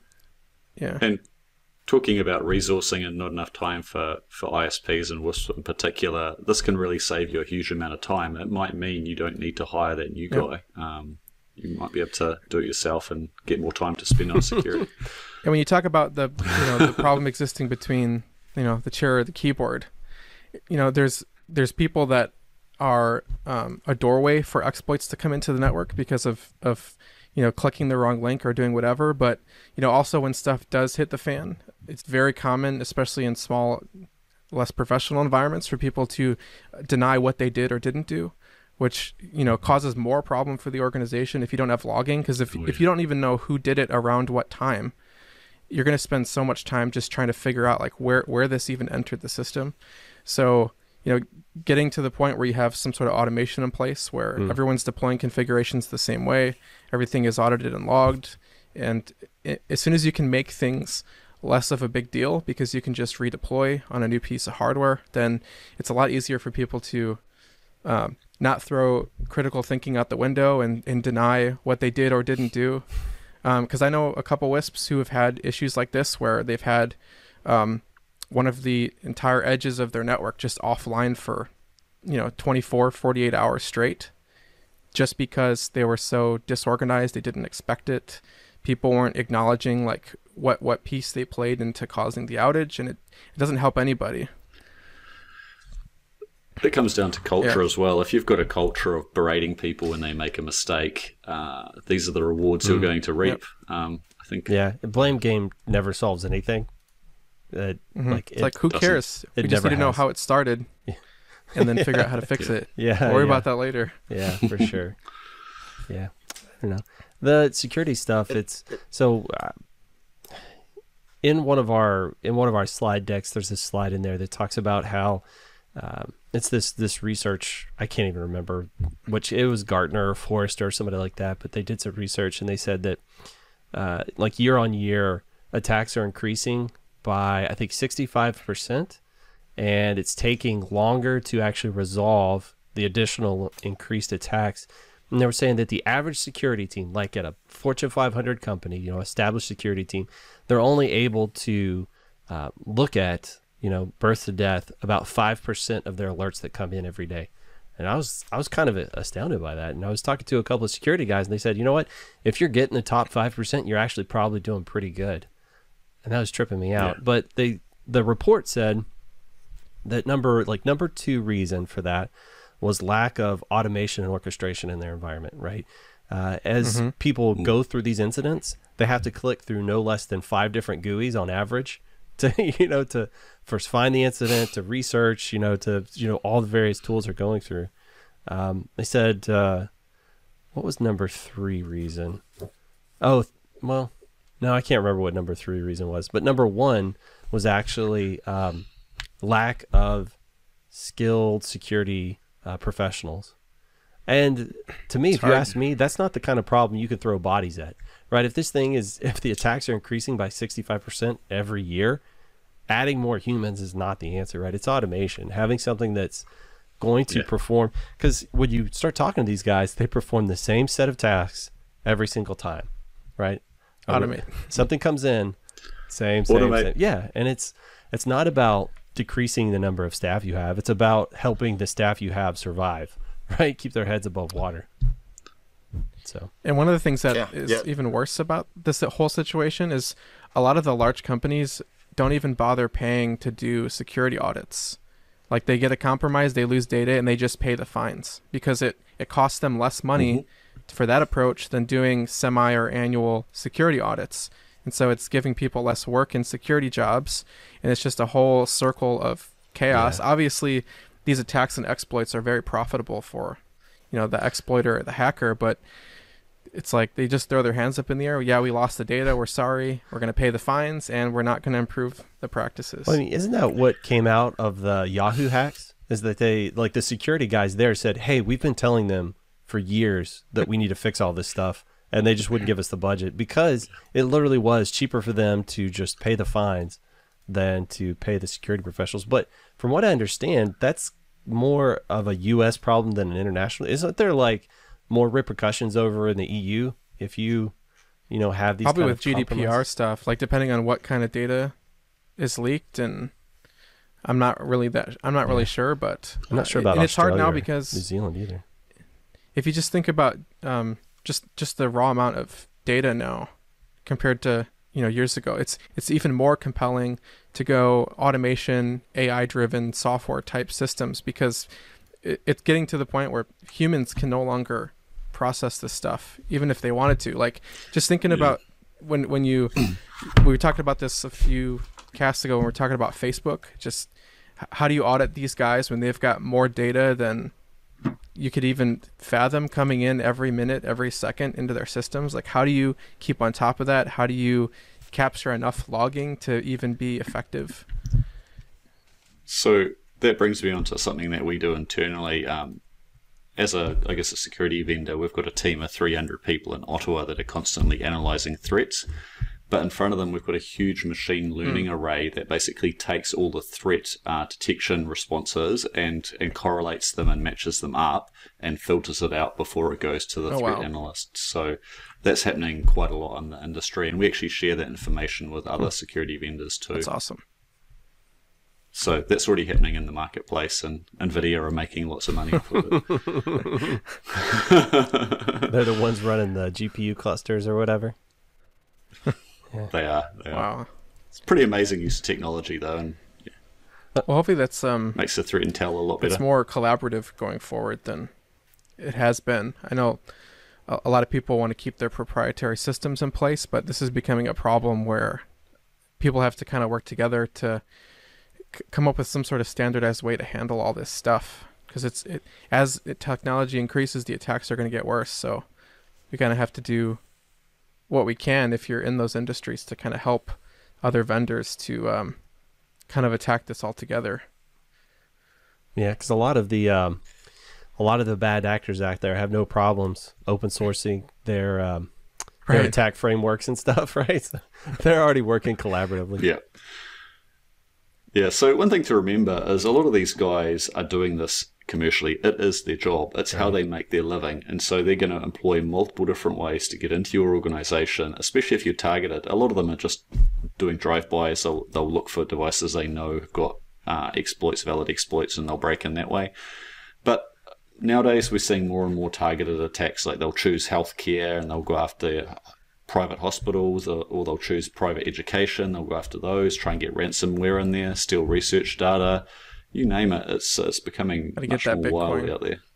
And talking about resourcing and not enough time for ISPs and WISP in particular, this can really save you a huge amount of time. It might mean you don't need to hire that new guy. You might be able to do it yourself and get more time to spend on security. And when you talk about the the problem existing between the chair or the keyboard, there's people that are a doorway for exploits to come into the network because of clicking the wrong link or doing whatever. But also when stuff does hit the fan, it's very common, especially in small, less professional environments, for people to deny what they did or didn't do, which causes more problem for the organization if you don't have logging. Because if you don't even know who did it around what time, you're going to spend so much time just trying to figure out like where this even entered the system. So getting to the point where you have some sort of automation in place where everyone's deploying configurations the same way, everything is audited and logged, and as soon as you can make things less of a big deal because you can just redeploy on a new piece of hardware, then it's a lot easier for people to not throw critical thinking out the window and deny what they did or didn't do. Because I know a couple WISPs who have had issues like this where they've had one of the entire edges of their network just offline for 24, 48 hours straight, just because they were so disorganized. They didn't expect it. People weren't acknowledging like what piece they played into causing the outage, and it doesn't help anybody. It comes down to culture Yeah. as well. If you've got a culture of berating people when they make a mistake, these are the rewards you're going to reap. I think Yeah, a blame game never solves anything. Like It's like, who doesn't- cares? it We just never need to know has. how it started, and then figure out how to fix it. yeah, We'll worry yeah. about that later. Yeah, for sure. Yeah, I don't know. The security stuff. It's so in one of our slide decks. There's this slide in there that talks about how it's this research. I can't even remember which it was, Gartner or Forrester or somebody like that. But they did some research and they said that like year on year attacks are increasing by I think 65%, and it's taking longer to actually resolve the additional increased attacks. And they were saying that the average security team, like at a Fortune 500 company, established security team, they're only able to look at, birth to death about 5% of their alerts that come in every day. And I was kind of astounded by that. And I was talking to a couple of security guys, and they said, you know what? If you're getting the top 5%, you're actually probably doing pretty good. And that was tripping me out. Yeah. But the report said that number two reason for that was lack of automation and orchestration in their environment, right? As people go through these incidents, they have to click through no less than 5 different GUIs on average to, to first find the incident, to research, to, all the various tools they're going through. They said, what was number 3 reason? Oh, well, no, I can't remember what number 3 reason was, but number 1 was actually lack of skilled security professionals. And to me, if you ask me, that's not the kind of problem you can throw bodies at, right? If the attacks are increasing by 65% every year, adding more humans is not the answer, right? It's automation, having something that's going to perform, because when you start talking to these guys, they perform the same set of tasks every single time, right? Automate. Something comes in, same. Yeah, and it's not about decreasing the number of staff you have. It's about helping the staff you have survive, right? Keep their heads above water. So, And one of the things that is even worse about this whole situation is a lot of the large companies don't even bother paying to do security audits. Like they get a compromise, they lose data, and they just pay the fines because it costs them less money for that approach than doing semi or annual security audits. And so it's giving people less work in security jobs, and it's just a whole circle of chaos. Obviously, these attacks and exploits are very profitable for, the exploiter or the hacker, but it's like they just throw their hands up in the air. Yeah, we lost the data. We're sorry. We're going to pay the fines, and we're not going to improve the practices. Well, I mean, isn't that what came out of the Yahoo hacks? Is that they, like the security guys there said, hey, we've been telling them for years that we need to fix all this stuff, and they just wouldn't give us the budget because it literally was cheaper for them to just pay the fines than to pay the security professionals. But from what I understand, that's more of a U.S. problem than an international. Isn't there like more repercussions over in the EU if you have these probably kind with of GDPR compromises? stuff, like depending on what kind of data is leaked, and I'm not really sure, but I'm not sure about and it's hard Australia now or because New Zealand either. if you just think about just the raw amount of data now compared to years ago, it's even more compelling to go automation, AI driven software type systems, because it's getting to the point where humans can no longer process this stuff even if they wanted to. Like just thinking about when you we talked about this a few casts ago when we were talking about Facebook, just how do you audit these guys when they've got more data than you could even fathom coming in every minute, every second into their systems? Like how do you keep on top of that? How do you capture enough logging to even be effective? So that brings me on to something that we do internally. As a security vendor, we've got a team of 300 people in Ottawa that are constantly analyzing threats. But in front of them, we've got a huge machine learning array that basically takes all the threat detection responses and correlates them and matches them up and filters it out before it goes to the threat analysts. So that's happening quite a lot in the industry, and we actually share that information with other security vendors too. That's awesome. So that's already happening in the marketplace, and NVIDIA are making lots of money off of it. They're the ones running the GPU clusters or whatever. They are. Wow. It's pretty amazing use of technology, though, and Well, hopefully that's makes the threat intel a lot better. it's more collaborative going forward than it has been. I know a lot of people want to keep their proprietary systems in place, but this is becoming a problem where people have to kind of work together to come up with some sort of standardized way to handle all this stuff, because as technology increases, the attacks are going to get worse. So we kind of have to do what we can if you're in those industries to kind of help other vendors to kind of attack this all together. Yeah, because a lot of the bad actors out there have no problems open sourcing their attack frameworks and stuff, right? So they're already working collaboratively. Yeah. Yeah, so one thing to remember is a lot of these guys are doing this commercially. It is their job. It's how they make their living. And so they're going to employ multiple different ways to get into your organization, especially if you're targeted. A lot of them are just doing drive-bys. They'll look for devices they know have got exploits, valid exploits, and they'll break in that way. But nowadays we're seeing more and more targeted attacks. Like they'll choose healthcare and they'll go after private hospitals, or they'll choose private education. They'll go after those, try and get ransomware in there, steal research data. You name it, it's becoming much more wild out there.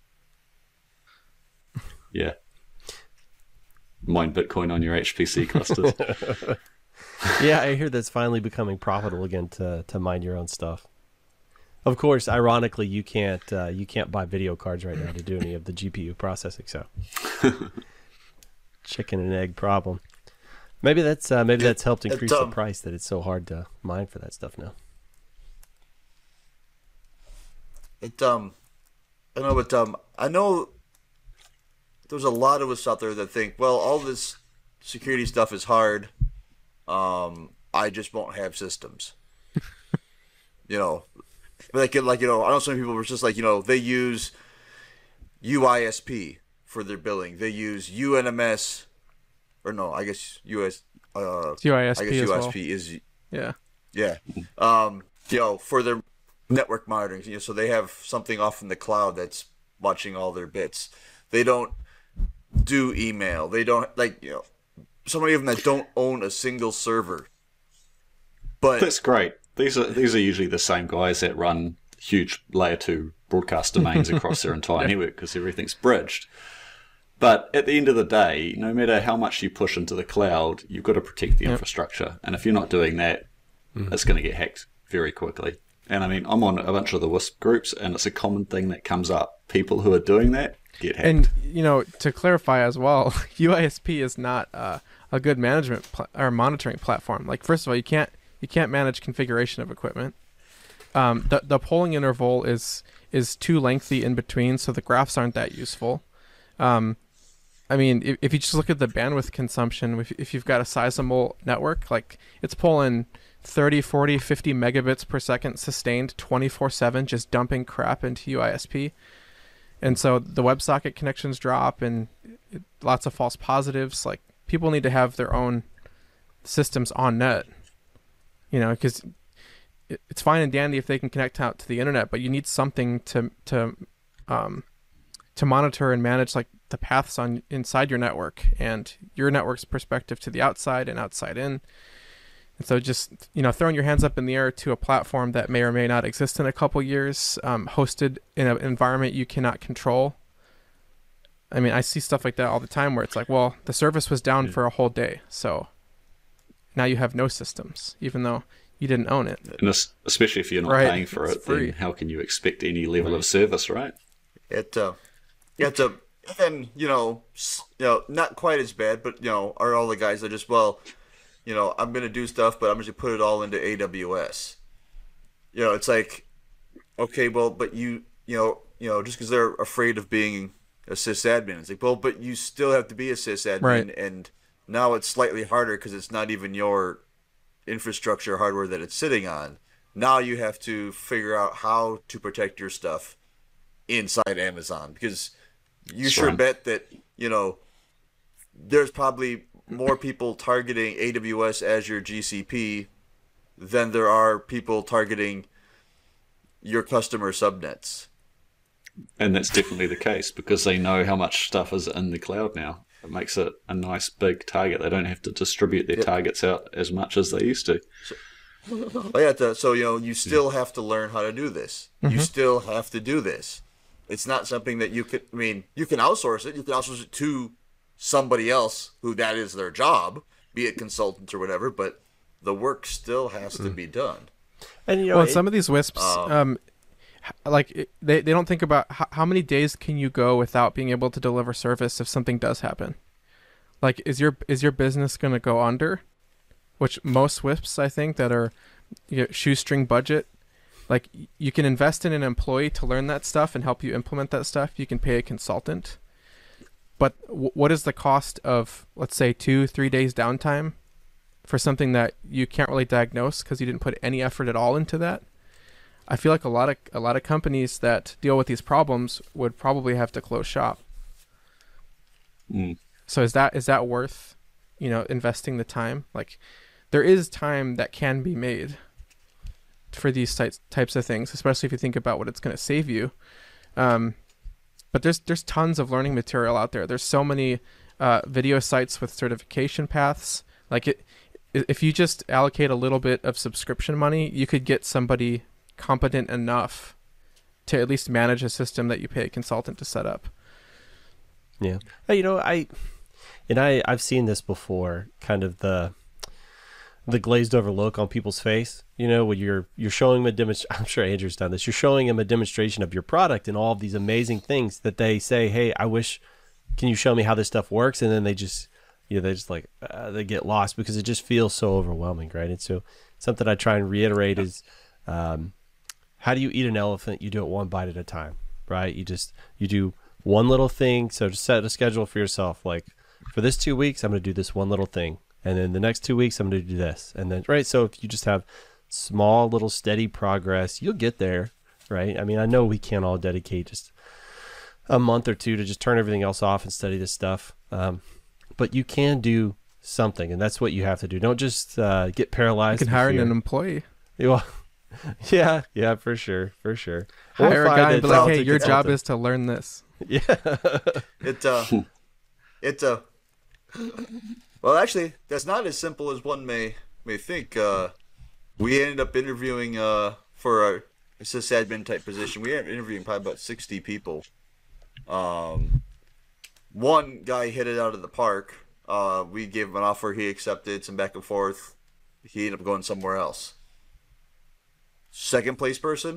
Yeah. Mine Bitcoin on your HPC clusters. Yeah, I hear that's finally becoming profitable again to mine your own stuff. Of course, ironically, you can't buy video cards right now to do any of the GPU processing. So, chicken and egg problem. Maybe that's helped increase the price that it's so hard to mine for that stuff now. I know there's a lot of us out there that think, well, all this security stuff is hard. I just won't have systems. I know some people were just like, they use UISP for their billing. They use UNMS, or no, I guess UISP is for their network monitoring. So they have something off in the cloud that's watching all their bits. They don't do email. They don't so many of them that don't own a single server. But That's great. These are usually the same guys that run huge layer 2 broadcast domains across their entire network because everything's bridged. But at the end of the day, no matter how much you push into the cloud, you've got to protect the infrastructure. And if you're not doing that, it's going to get hacked very quickly. And I mean, I'm on a bunch of the WISP groups, and it's a common thing that comes up. People who are doing that get hacked. And to clarify as well, UISP is not a good management or monitoring platform. Like, first of all, you can't manage configuration of equipment. The polling interval is too lengthy in between, so the graphs aren't that useful. I mean, if you just look at the bandwidth consumption, if you've got a sizable network, like it's pulling 30, 40, 50 megabits per second sustained 24/7, just dumping crap into UISP. And so the WebSocket connections drop and lots of false positives. Like, people need to have their own systems on net, because it's fine and dandy if they can connect out to the internet, but you need something to monitor and manage like the paths inside your network and your network's perspective to the outside and outside in. And so just, throwing your hands up in the air to a platform that may or may not exist in a couple years, hosted in an environment you cannot control. I mean, I see stuff like that all the time where it's like, well, the service was down for a whole day, so now you have no systems, even though you didn't own it. And especially if you're not Right. paying for It's it, free. then how can you expect any level of service, right? and not quite as bad, but are all the guys that just I'm gonna do stuff, but I'm just gonna put it all into AWS. It's like, okay, well, but just because they're afraid of being a sysadmin, it's like, well, but you still have to be a sysadmin, Right. and now it's slightly harder because it's not even your infrastructure hardware that it's sitting on. Now you have to figure out how to protect your stuff inside Amazon, because you That's sure right. bet that there's probably more people targeting AWS, Azure, GCP than there are people targeting your customer subnets. And that's definitely the case because they know how much stuff is in the cloud now. It makes it a nice big target. They don't have to distribute their targets out as much as they used to. So you still have to learn how to do this. You still have to do this. It's not something that you could. I mean, you can outsource it. You can outsource it to somebody else who that is their job, be it consultants or whatever. But the work still has to be done. And Well, some of these WISPs, they don't think about how many days can you go without being able to deliver service if something does happen. Like, is your business going to go under? Which most WISPs, I think, that are shoestring budget, like, you can invest in an employee to learn that stuff and help you implement that stuff. You can pay a consultant. But what is the cost of, let's say, 2-3 days downtime for something that you can't really diagnose because you didn't put any effort at all into that? I feel like a lot of companies that deal with these problems would probably have to close shop. Mm. So is that worth, investing the time? Like, there is time that can be made for these types of things, especially if you think about what it's going to save you. But there's tons of learning material out there. There's so many video sites with certification paths. Like, if you just allocate a little bit of subscription money, you could get somebody competent enough to at least manage a system that you pay a consultant to set up. Yeah. I've seen this before, kind of the glazed over look on people's face, when you're showing them a demonstration. I'm sure Andrew's done this. You're showing them a demonstration of your product and all of these amazing things that they say, hey, can you show me how this stuff works? And then they just, they get lost because it just feels so overwhelming, right? And so something I try and reiterate is, how do you eat an elephant? You do it one bite at a time, right? You do one little thing. So just set a schedule for yourself. Like, for this 2 weeks, I'm going to do this one little thing. And then the next 2 weeks, I'm going to do this. And then, right. So if you just have small, little, steady progress, you'll get there, right? I mean, I know we can't all dedicate just a month or two to just turn everything else off and study this stuff. But you can do something, and that's what you have to do. Don't just get paralyzed. You can hire an employee. Well, yeah, for sure. Hire a guy and be like, hey, your job is is to learn this. Yeah. Well, actually, that's not as simple as one may think. We ended up interviewing for a sysadmin type position. We ended up interviewing probably about 60 people. One guy hit it out of the park. We gave him an offer. He accepted. Some back and forth. He ended up going somewhere else. Second place person,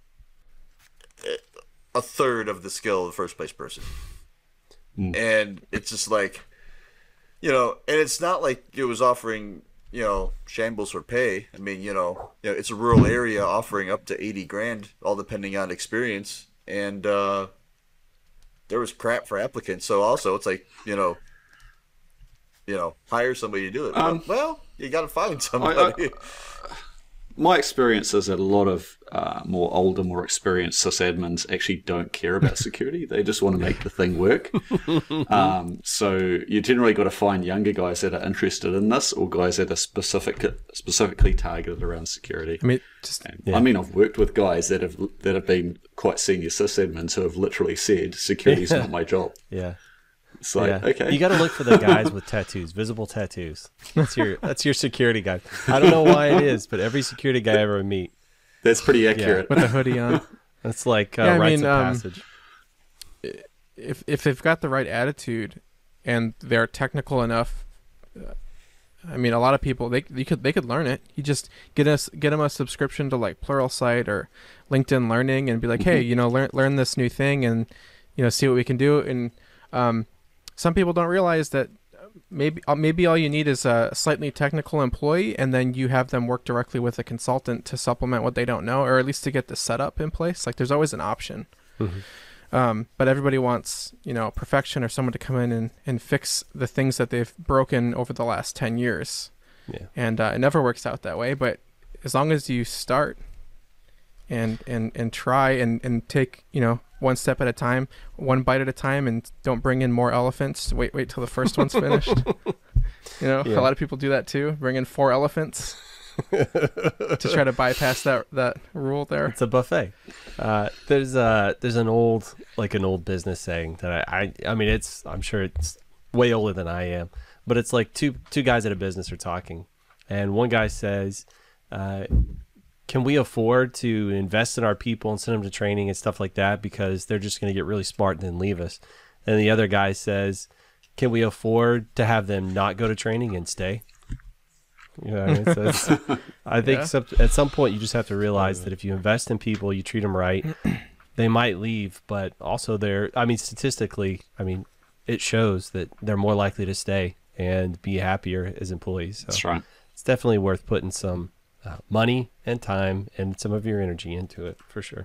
a third of the skill of the first place person. And it's just like, and it's not like it was offering, shambles for pay. I mean, it's a rural area offering up to 80 grand, all depending on experience. And there was crap for applicants. So also it's like, hire somebody to do it. Well, you got to find somebody. My experience is that a lot of more older, more experienced sysadmins actually don't care about security. They just want to make the thing work. So you generally got to find younger guys that are interested in this, or guys that are specifically targeted around security. I mean, I've worked with guys that have been quite senior sysadmins who have literally said, "Security is not my job." Yeah. It's like, okay. You got to look for the guys with tattoos, visible tattoos. That's your security guy. I don't know why it is, but every security guy I ever meet. That's pretty accurate. With a hoodie on. That's like rites of passage. If they've got the right attitude and they're technical enough, a lot of people they could learn it. You just get them a subscription to like Pluralsight or LinkedIn Learning and be like, hey, learn this new thing and see what we can do. And some people don't realize that maybe all you need is a slightly technical employee, and then you have them work directly with a consultant to supplement what they don't know, or at least to get the setup in place. Like there's always an option. Mm-hmm. But everybody wants, perfection or someone to come in and fix the things that they've broken over the last 10 years. Yeah. And it never works out that way. But as long as you start and try and take, one step at a time, one bite at a time, and don't bring in more elephants. Wait till the first one's finished. A lot of people do that too. Bring in 4 elephants to try to bypass that rule there. It's a buffet. There's an old business saying that I'm sure it's way older than I am, but it's like two guys at a business are talking, and one guy says, can we afford to invest in our people and send them to training and stuff like that because they're just going to get really smart and then leave us? And the other guy says, can we afford to have them not go to training and stay? I think at some point you just have to realize that if you invest in people, you treat them right, they might leave, but also statistically, it shows that they're more likely to stay and be happier as employees. So that's right. It's definitely worth putting some money and time and some of your energy into it for sure.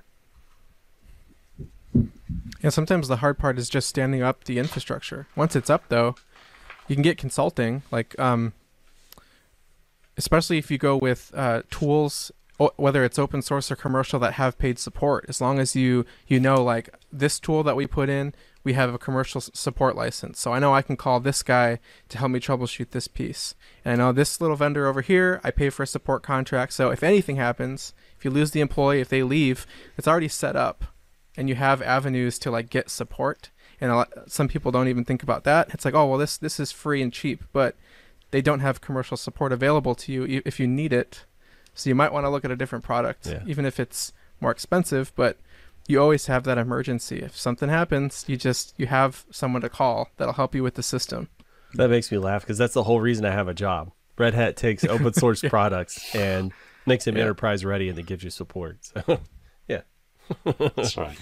Yeah, sometimes the hard part is just standing up the infrastructure. Once it's up, though, you can get consulting, like especially if you go with tools, whether it's open source or commercial, that have paid support. As long as you know, like this tool that we put in, we have a commercial support license. So I know I can call this guy to help me troubleshoot this piece. And I know this little vendor over here, I pay for a support contract. So if anything happens, if you lose the employee, if they leave, it's already set up and you have avenues to like get support. And some people don't even think about that. It's like, oh, well, this is free and cheap, but they don't have commercial support available to you if you need it. So you might want to look at a different product, even if it's more expensive, but you always have that emergency. If something happens, you have someone to call that'll help you with the system. That makes me laugh because that's the whole reason I have a job. Red Hat takes open source products and makes them enterprise ready, and then gives you support. So, yeah. That's right.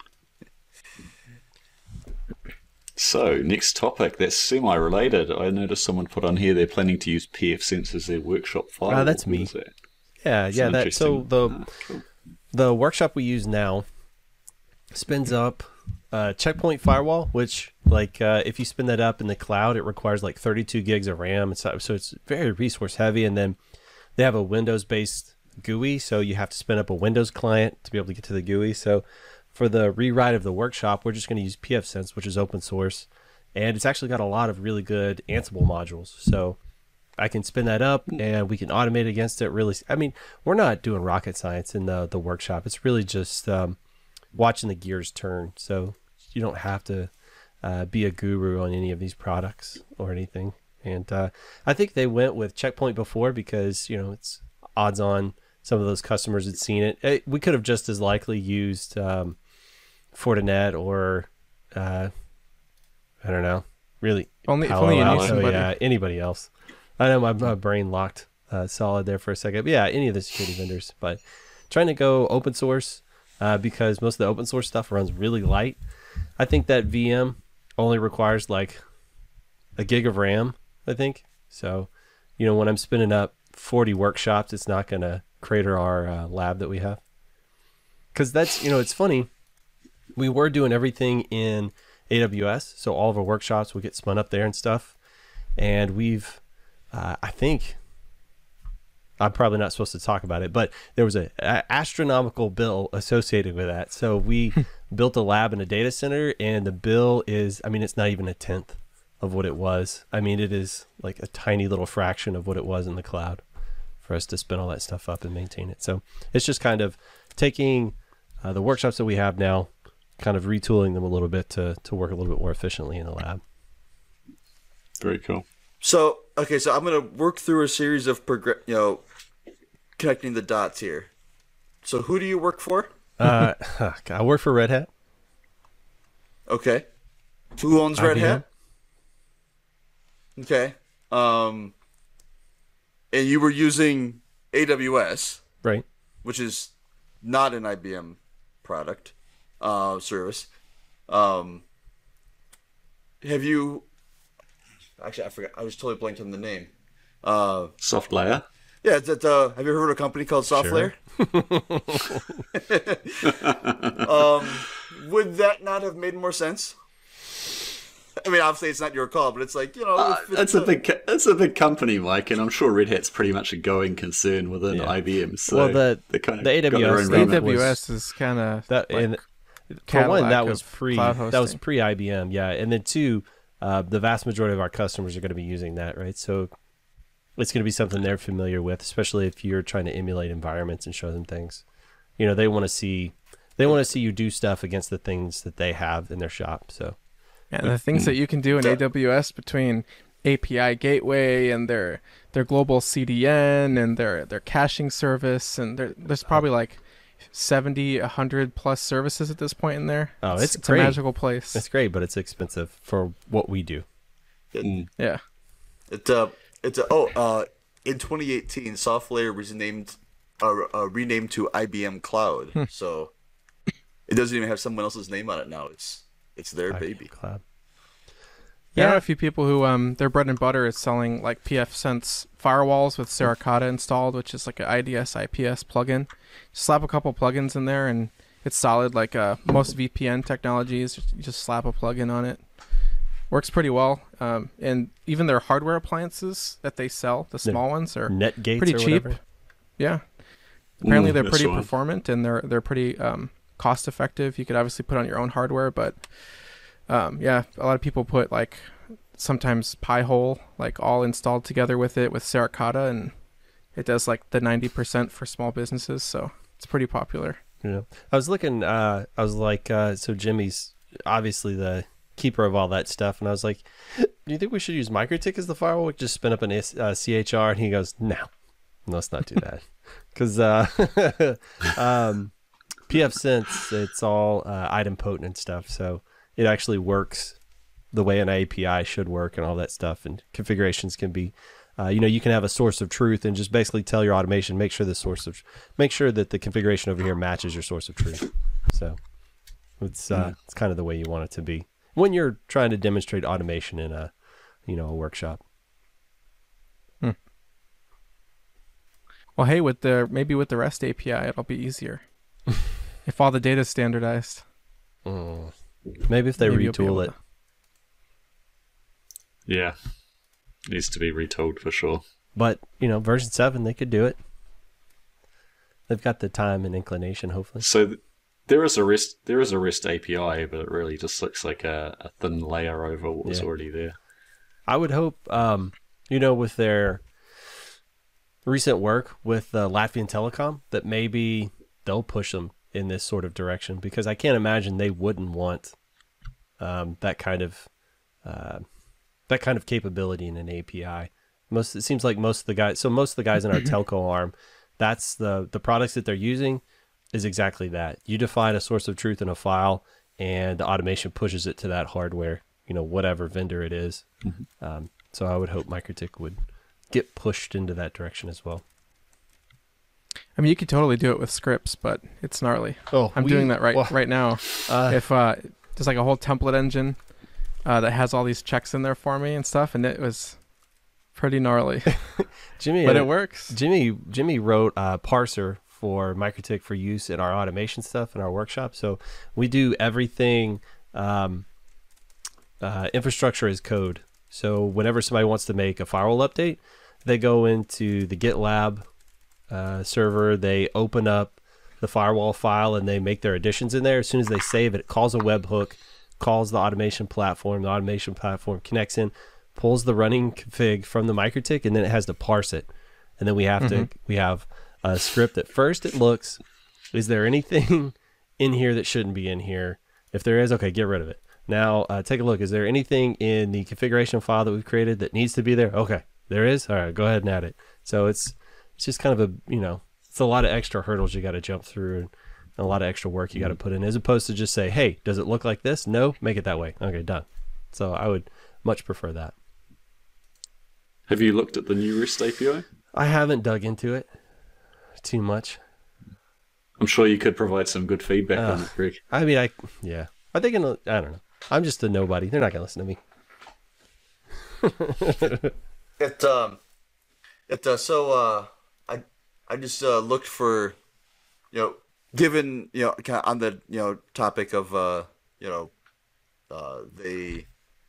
So, next topic that's semi-related. I noticed someone put on here they're planning to use pfSense as their workshop file. That's me. Yeah. The workshop we use now spins up Checkpoint Firewall, which if you spin that up in the cloud, it requires like 32 gigs of RAM. So it's very resource heavy. And then they have a Windows-based GUI, so you have to spin up a Windows client to be able to get to the GUI. So for the rewrite of the workshop, we're just going to use pfSense, which is open source, and it's actually got a lot of really good Ansible modules. So I can spin that up and we can automate against it. Really, we're not doing rocket science in the workshop. It's really just watching the gears turn. So you don't have to be a guru on any of these products or anything. And I think they went with Checkpoint before because it's odds on some of those customers had seen it. We could have just as likely used Fortinet or I don't know, really Only Palo you need Alto, somebody. yeah, anybody else. I know my brain locked solid there for a second. But yeah, any of the security vendors. But trying to go open source because most of the open source stuff runs really light. I think that VM only requires like a gig of RAM, I think. So, when I'm spinning up 40 workshops, it's not going to crater our lab that we have. Because that's, it's funny. We were doing everything in AWS, so all of our workshops would get spun up there and stuff. And we've, I think, I'm probably not supposed to talk about it, but there was a astronomical bill associated with that. So we built a lab in a data center, and the bill is, it's not even a tenth of what it was. It is like a tiny little fraction of what it was in the cloud for us to spin all that stuff up and maintain it. So it's just kind of taking the workshops that we have now, kind of retooling them a little bit to work a little bit more efficiently in the lab. Very cool. So I'm going to work through a series of connecting the dots here. So who do you work for? I work for Red Hat. Okay. Who owns Red IBM. Hat? Okay. And you were using AWS, Right. which is not an IBM product, service. Have you... Actually, I forgot. I was totally blanked on the name. Soft layer. Yeah, have you ever heard of a company called SoftLayer? Would that not have made more sense? Obviously it's not your call, but it's like, It's a big company, Mike, and I'm sure Red Hat's pretty much a going concern within IBM. So Well, they kind of the got their AWS own thing remit. was- AWS is kind of That and for one, Cadillac that was of pre cloud that was hosting. pre IBM, yeah, and then two, the vast majority of our customers are going to be using that, right? So it's going to be something they're familiar with, especially if you're trying to emulate environments and show them things. They want to see you do stuff against the things that they have in their shop. So And the things that you can do in AWS between API gateway and their global CDN and their caching service, and there's probably like 70, 100 plus services at this point in there. Oh, it's a great. magical place. it's great, but it's expensive for what we do. Yeah. in 2018, SoftLayer was renamed to IBM Cloud. So it doesn't even have someone else's name on it now. It's their baby. Cloud. Yeah, I know a few people who their bread and butter is selling like pfSense firewalls with Suricata installed, which is like an IDS IPS plugin. Just slap a couple plugins in there and it's solid. Like most VPN technologies, you just slap a plugin on it. Works pretty well. And even their hardware appliances that they sell, the small ones, are NetGates pretty or cheap. whatever. Yeah. Apparently they're that's pretty one. performant and they're pretty cost effective. You could obviously put on your own hardware, but yeah, a lot of people put like sometimes Pi-hole like all installed together with it with Suricata, and it does like the 90% for small businesses, so it's pretty popular. Yeah. I was looking, I was like, so Jimmy's obviously the keeper of all that stuff. And I was like, do you think we should use MikroTik as the firewall? We could just spin up an CHR. And he goes, no, let's not do that. Because pfSense, it's all idempotent stuff. So it actually works the way an API should work and all that stuff. And configurations can be, you can have a source of truth and just basically tell your automation, make sure that the configuration over here matches your source of truth. So it's kind of the way you want it to be when you're trying to demonstrate automation in a workshop. Well, hey, maybe with the REST API, it'll be easier if all the data is standardized. Maybe if they Maybe you'll be retool able it. to- Yeah. Needs to be retooled for sure. But, version 7, they could do it. They've got the time and inclination, hopefully. So there is a REST API, but it really just looks like a thin layer over what was already there. I would hope, with their recent work with Latvian Telecom, that maybe they'll push them in this sort of direction, because I can't imagine they wouldn't want that kind of capability in an API. It seems like most of the guys in our telco arm, That's the products that they're using is exactly that. You define a source of truth in a file, and the automation pushes it to that hardware, whatever vendor it is. So I would hope MikroTik would get pushed into that direction as well. I mean, you could totally do it with scripts, but it's gnarly. Oh, I'm doing that right now. If there's like a whole template engine that has all these checks in there for me and stuff, and it was pretty gnarly. Jimmy, but it works. Jimmy wrote a parser for MikroTik for use in our automation stuff in our workshop. So we do everything infrastructure as code. So whenever somebody wants to make a firewall update, they go into the GitLab server, they open up the firewall file, and they make their additions in there. As soon as they save it, it calls a webhook, calls the automation platform. The automation platform connects in, pulls the running config from the MikroTik, and then it has to parse it. And then we have we have a script that first it looks, is there anything in here that shouldn't be in here? If there is, okay, get rid of it. Now take a look. Is there anything in the configuration file that we've created that needs to be there? Okay, there is. All right, go ahead and add it. So it's just kind of a, it's a lot of extra hurdles you got to jump through and a lot of extra work you got to put in, as opposed to just say, hey, does it look like this? No, make it that way. Okay, done. So I would much prefer that. Have you looked at the new REST API? I haven't dug into it too much. I'm sure you could provide some good feedback on it, Greg. I mean, I think I don't know. I'm just a nobody. They're not gonna listen to me. I just looked for, given, kind of on the, topic of, they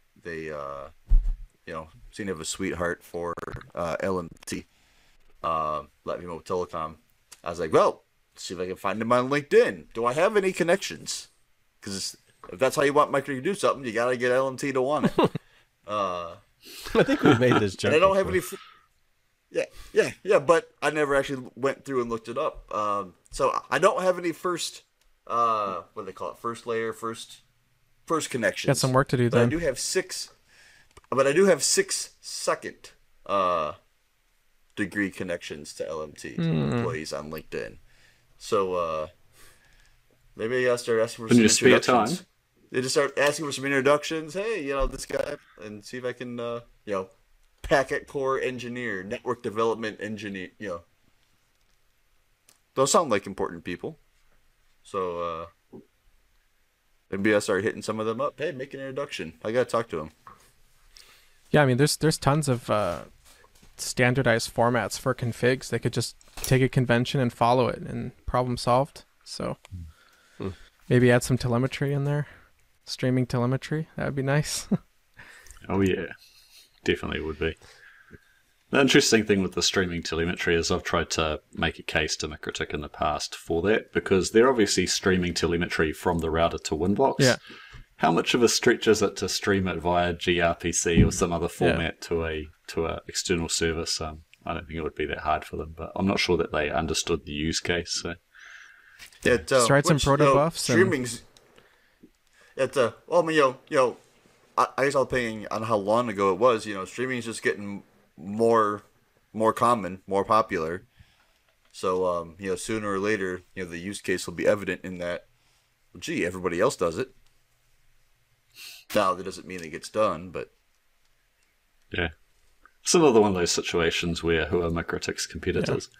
seem to have a sweetheart for LMT, Latvian Telecom. I was like, well, let's see if I can find him on LinkedIn. Do I have any connections? Because if that's how you want Micro to do something, you got to get LMT to want it. I think we made this joke. And I don't have any. Yeah, but I never actually went through and looked it up. So I don't have any first, what do they call it? First layer, first connections. Got some work to do but then. I do have six second degree connections to LMT employees on LinkedIn. So maybe I gotta start asking for some introductions. They just start asking for some introductions. Hey, this guy, and see if I can, packet core engineer, network development engineer, Those sound like important people. So maybe I start hitting some of them up. Hey, make an introduction. I gotta talk to them. Yeah, I mean, there's tons of standardized formats for configs. They could just take a convention and follow it, and problem solved. So maybe add some telemetry in there, streaming telemetry. That would be nice. Oh yeah, definitely would be. The interesting thing with the streaming telemetry is I've tried to make a case to MikroTik in the past for that, because they're obviously streaming telemetry from the router to Winbox. Yeah. How much of a stretch is it to stream it via gRPC or some other format to a external service? I don't think it would be that hard for them, but I'm not sure that they understood the use case. So. Just write some protobufs. Streaming's. I guess I'll paying on how long ago it was. Streaming's just getting more common, more popular. So sooner or later, the use case will be evident in that. Well, gee, everybody else does it. Now that doesn't mean it gets done, but yeah, it's another one of those situations who are MikroTik's competitors.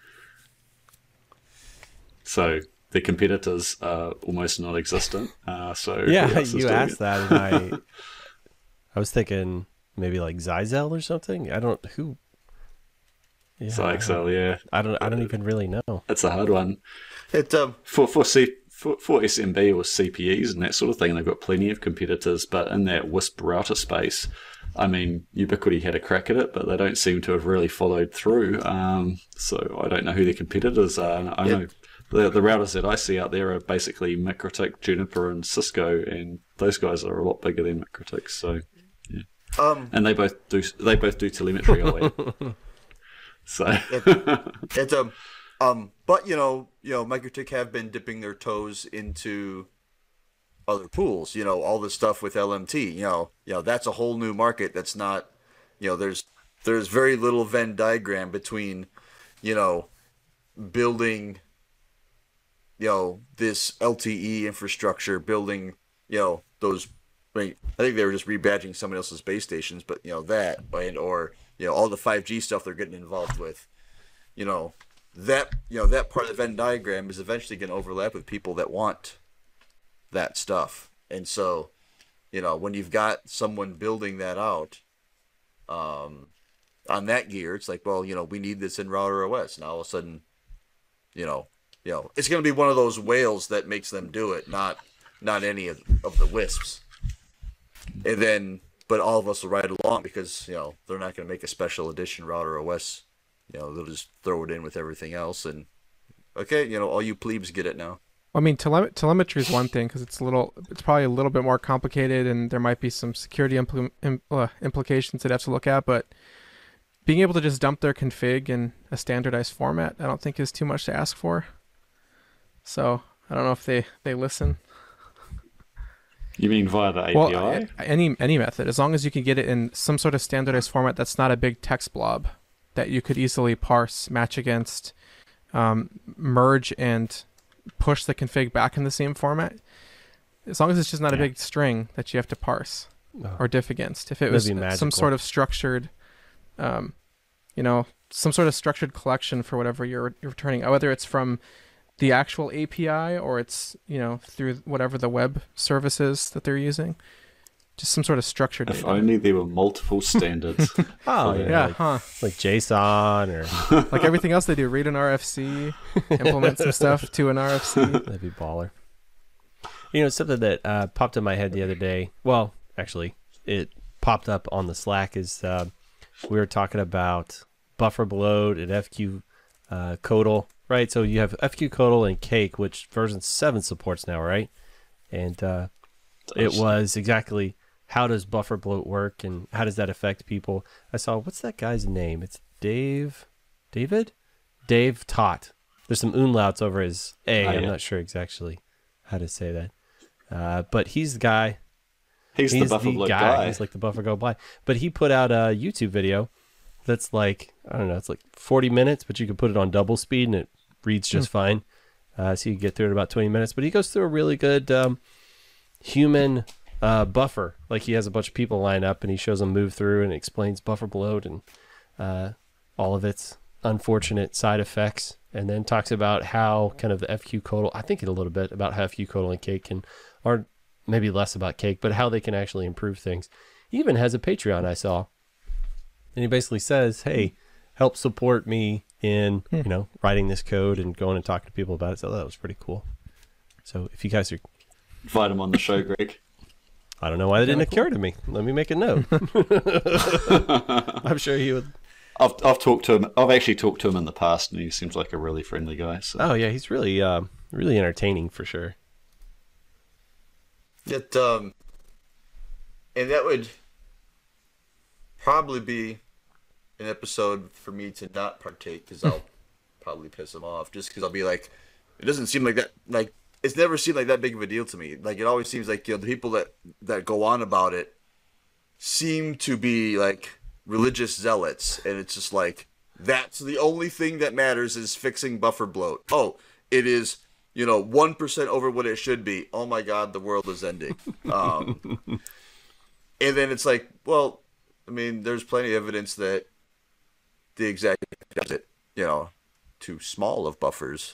Yeah. So the competitors are almost non-existent. So yeah, you asked that, and I was thinking maybe like Zyxel or something. I don't who. Yeah, Zyxel, yeah. I don't even really know. It's a hard one. It For SMB or CPEs and that sort of thing, they've got plenty of competitors, but in that WISP router space, I mean, Ubiquiti had a crack at it, but they don't seem to have really followed through. So I don't know who their competitors are. I know the routers that I see out there are basically MikroTik, Juniper, and Cisco, and those guys are a lot bigger than MikroTik. So, yeah. And they both do telemetry. So but MikroTik have been dipping their toes into other pools. All this stuff with LMT. That's a whole new market. That's not. There's very little Venn diagram between, building, this LTE infrastructure, building, those. I mean, I think they were just rebadging someone else's base stations, but that or all the 5G stuff they're getting involved with, that part of the Venn diagram is eventually going to overlap with people that want that stuff, and so when you've got someone building that out, on that gear, it's like, well, we need this in Router OS. Now all of a sudden, it's going to be one of those whales that makes them do it, not any of the wisps. And then, but all of us will ride along because they're not going to make a special edition Router OS. They'll just throw it in with everything else, and okay, all you plebes get it now. I mean, telemetry is one thing because it's probably a little bit more complicated, and there might be some security implications that have to look at. But being able to just dump their config in a standardized format, I don't think is too much to ask for. So I don't know if they listen. You mean via the API? Well, any method, as long as you can get it in some sort of standardized format that's not a big text blob that you could easily parse, match against, merge, and push the config back in the same format. As long as it's just not a big string that you have to parse or diff against. If it was some sort of structured, some sort of structured collection for whatever you're returning, whether it's from the actual API or it's through whatever the web services that they're using, just some sort of structured If data. only there were multiple standards. Like JSON or like everything else they do, read an RFC, implement some stuff to an RFC. that'd be baller. Something that popped in my head the other day. Well, actually, it popped up on the Slack is we were talking about buffer bloat and FQ Codal. Right, so you have FQ Codal and Cake, which version 7 supports now, right? And it was exactly how does buffer bloat work and how does that affect people? I saw, what's that guy's name? It's Dave Tot. There's some umlauts over his A. I'm not sure exactly how to say that. But he's the guy. He's the buffer bloat guy. He's like the buffer go by. But he put out a YouTube video that's like, I don't know, it's like 40 minutes, but you can put it on double speed and it reads just fine. So you can get through it in about 20 minutes. But he goes through a really good human buffer. Like he has a bunch of people line up and he shows them move through and explains buffer bloat and all of its unfortunate side effects. And then talks about how kind of the FQ Codal, I think a little bit about how FQ Codal and Cake can, or maybe less about Cake, but how they can actually improve things. He even has a Patreon I saw. And he basically says, hey, help support me in, writing this code and going and talking to people about it. So that was pretty cool. So if you guys are... Invite him on the show, Greg. I don't know why they didn't occur to me. Let me make a note. I'm sure he would... I've talked to him. I've actually talked to him in the past, and he seems like a really friendly guy. So. Oh, yeah, he's really really entertaining for sure. And that would probably be an episode for me to not partake because I'll probably piss him off just because I'll be like, it doesn't seem like that, like it's never seemed like that big of a deal to me. Like it always seems like the people that go on about it seem to be like religious zealots, and it's just like that's the only thing that matters is fixing buffer bloat. Oh, it is 1% over what it should be. Oh my God, the world is ending. And then it's like, well, I mean, there's plenty of evidence that the exact opposite, too small of buffers,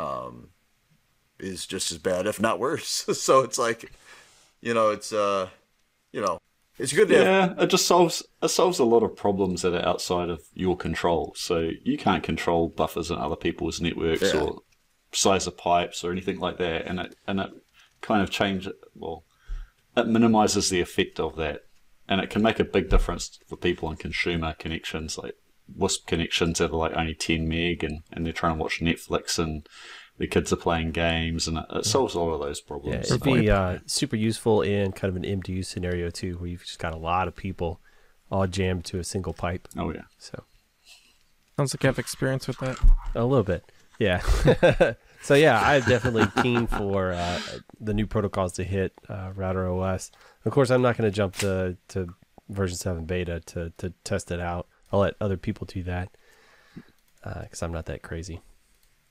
is just as bad, if not worse. So it's like, it's good to have. It just solves a lot of problems that are outside of your control. So you can't control buffers in other people's networks or size of pipes or anything like that, and it kind of it minimizes the effect of that, and it can make a big difference for people in consumer connections, like WISP connections that are like only 10 meg, and they're trying to watch Netflix and the kids are playing games, and it solves all of those problems. Yeah, it'd be super useful in kind of an MDU scenario too, where you've just got a lot of people all jammed to a single pipe. Oh yeah. So sounds like you have experience with that. A little bit, yeah. So yeah, I'm definitely keen for the new protocols to hit Router OS. Of course, I'm not going to jump to version 7 beta to test it out. I'll let other people do that because I'm not that crazy.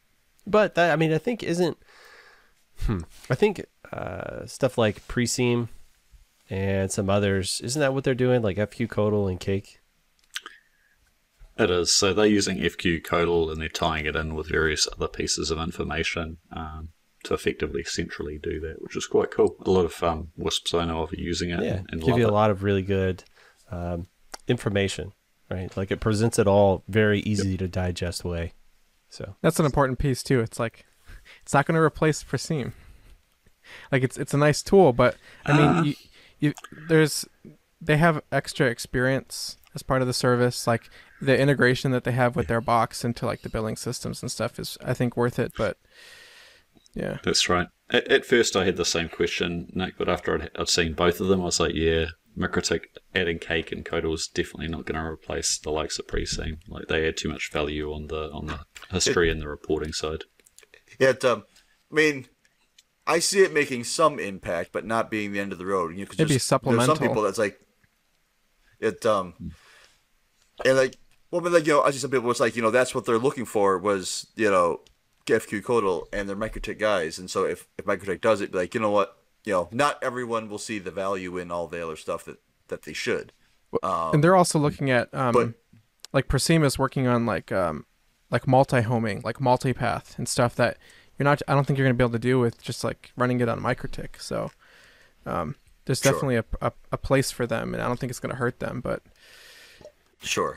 But that, I mean, I think isn't. I think stuff like Preseam and some others, isn't that what they're doing? Like FQ Codal and Cake. It is. So they're using FQ Codal and they're tying it in with various other pieces of information to effectively centrally do that, which is quite cool. A lot of WISPs I know of are using it and give love you a it. lot of really good information, right? Like it presents it all very easy to digest way. So That's an important piece too. It's like it's not going to replace Preseam. Like it's a nice tool, but I mean, they have extra experience as part of the service. Like the integration that they have with their box into like the billing systems and stuff is, I think, worth it. But yeah, That's right. At first I had the same question, Nick, but after I'd seen both of them, I was like, yeah, MikroTik adding Cake and Codal is definitely not going to replace the likes of Preseam. Like they add too much value on the history and the reporting side. Yeah, I mean, I see it making some impact, but not being the end of the road. You know, 'cause It'd be there's supplemental. some people that's like, and like, well, but like, you know, I see some people, it's like, you know, that's what they're looking for was, you know, FQ Codal and they're MikroTik guys. And so if MikroTik does it, be like, you know what, you know, not everyone will see the value in all the other stuff that they should. and they're also looking at but- like Preseam is working on like multi-homing, like multipath and stuff that I don't think you're going to be able to do with just like running it on MikroTik. So there's Sure. definitely a place for them, and I don't think it's going to hurt them. But Sure.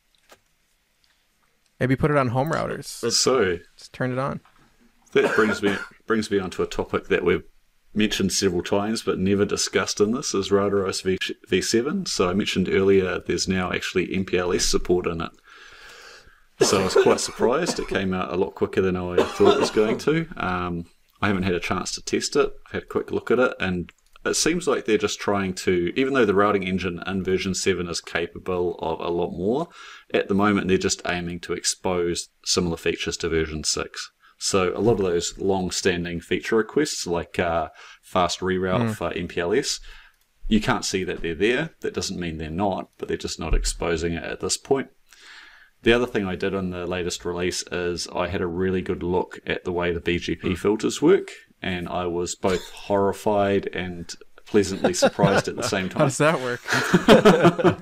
maybe put it on home routers. So Just turn it on. that brings me onto a topic that we've mentioned several times but never discussed in this is RouterOS v7. So I mentioned earlier there's now actually MPLS support in it. So I was quite surprised. It came out a lot quicker than I thought it was going to. I haven't had a chance to test it. I've had a quick look at it, and it seems like they're just trying to, even though the routing engine in version 7 is capable of a lot more, at the moment they're just aiming to expose similar features to version 6. So a lot of those long-standing feature requests, like fast reroute for MPLS, you can't see that they're there. That doesn't mean they're not, but they're just not exposing it at this point. The other thing I did on the latest release is I had a really good look at the way the BGP filters work, and I was both horrified and pleasantly surprised at the same How time. does that work?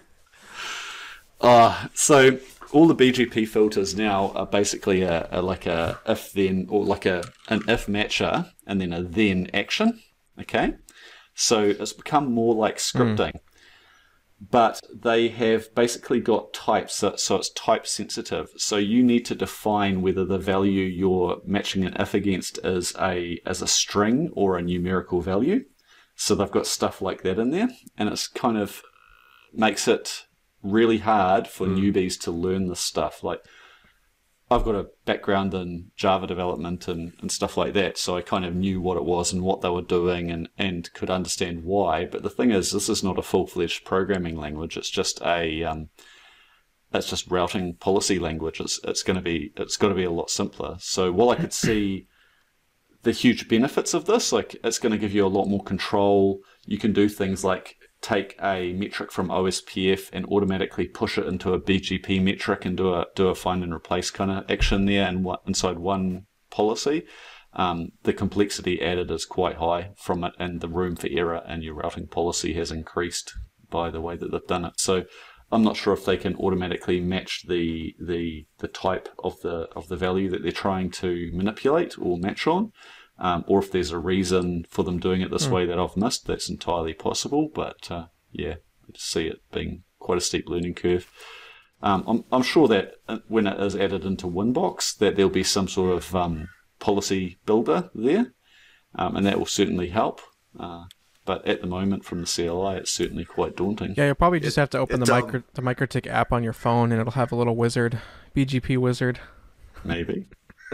So all the BGP filters now are basically like a if then, or like an if matcher and then a then action. Okay, so it's become more like scripting. But they have basically got types, so it's type sensitive. So you need to define whether the value you're matching an if against is a string or a numerical value. So they've got stuff like that in there, and it's kind of makes it really hard for newbies to learn this stuff. Like I've got a background in Java development and stuff like that, so I kind of knew what it was and what they were doing and could understand why. But the thing is, this is not a full-fledged programming language. It's just it's just routing policy language. It's got to be a lot simpler. So while I could see the huge benefits of this, like it's going to give you a lot more control. You can do things like take a metric from OSPF and automatically push it into a BGP metric and do a find and replace kind of action there and inside one policy. The complexity added is quite high from it, and the room for error in your routing policy has increased by the way that they've done it. So I'm not sure if they can automatically match the type of the value that they're trying to manipulate or match on. Or if there's a reason for them doing it this way that I've missed, that's entirely possible. But yeah, I just see it being quite a steep learning curve. I'm sure that when it is added into Winbox, that there'll be some sort of policy builder there, and that will certainly help. But at the moment, from the CLI, it's certainly quite daunting. Yeah, you'll probably just have to open the MikroTik app on your phone, and it'll have a little wizard, BGP wizard. Maybe.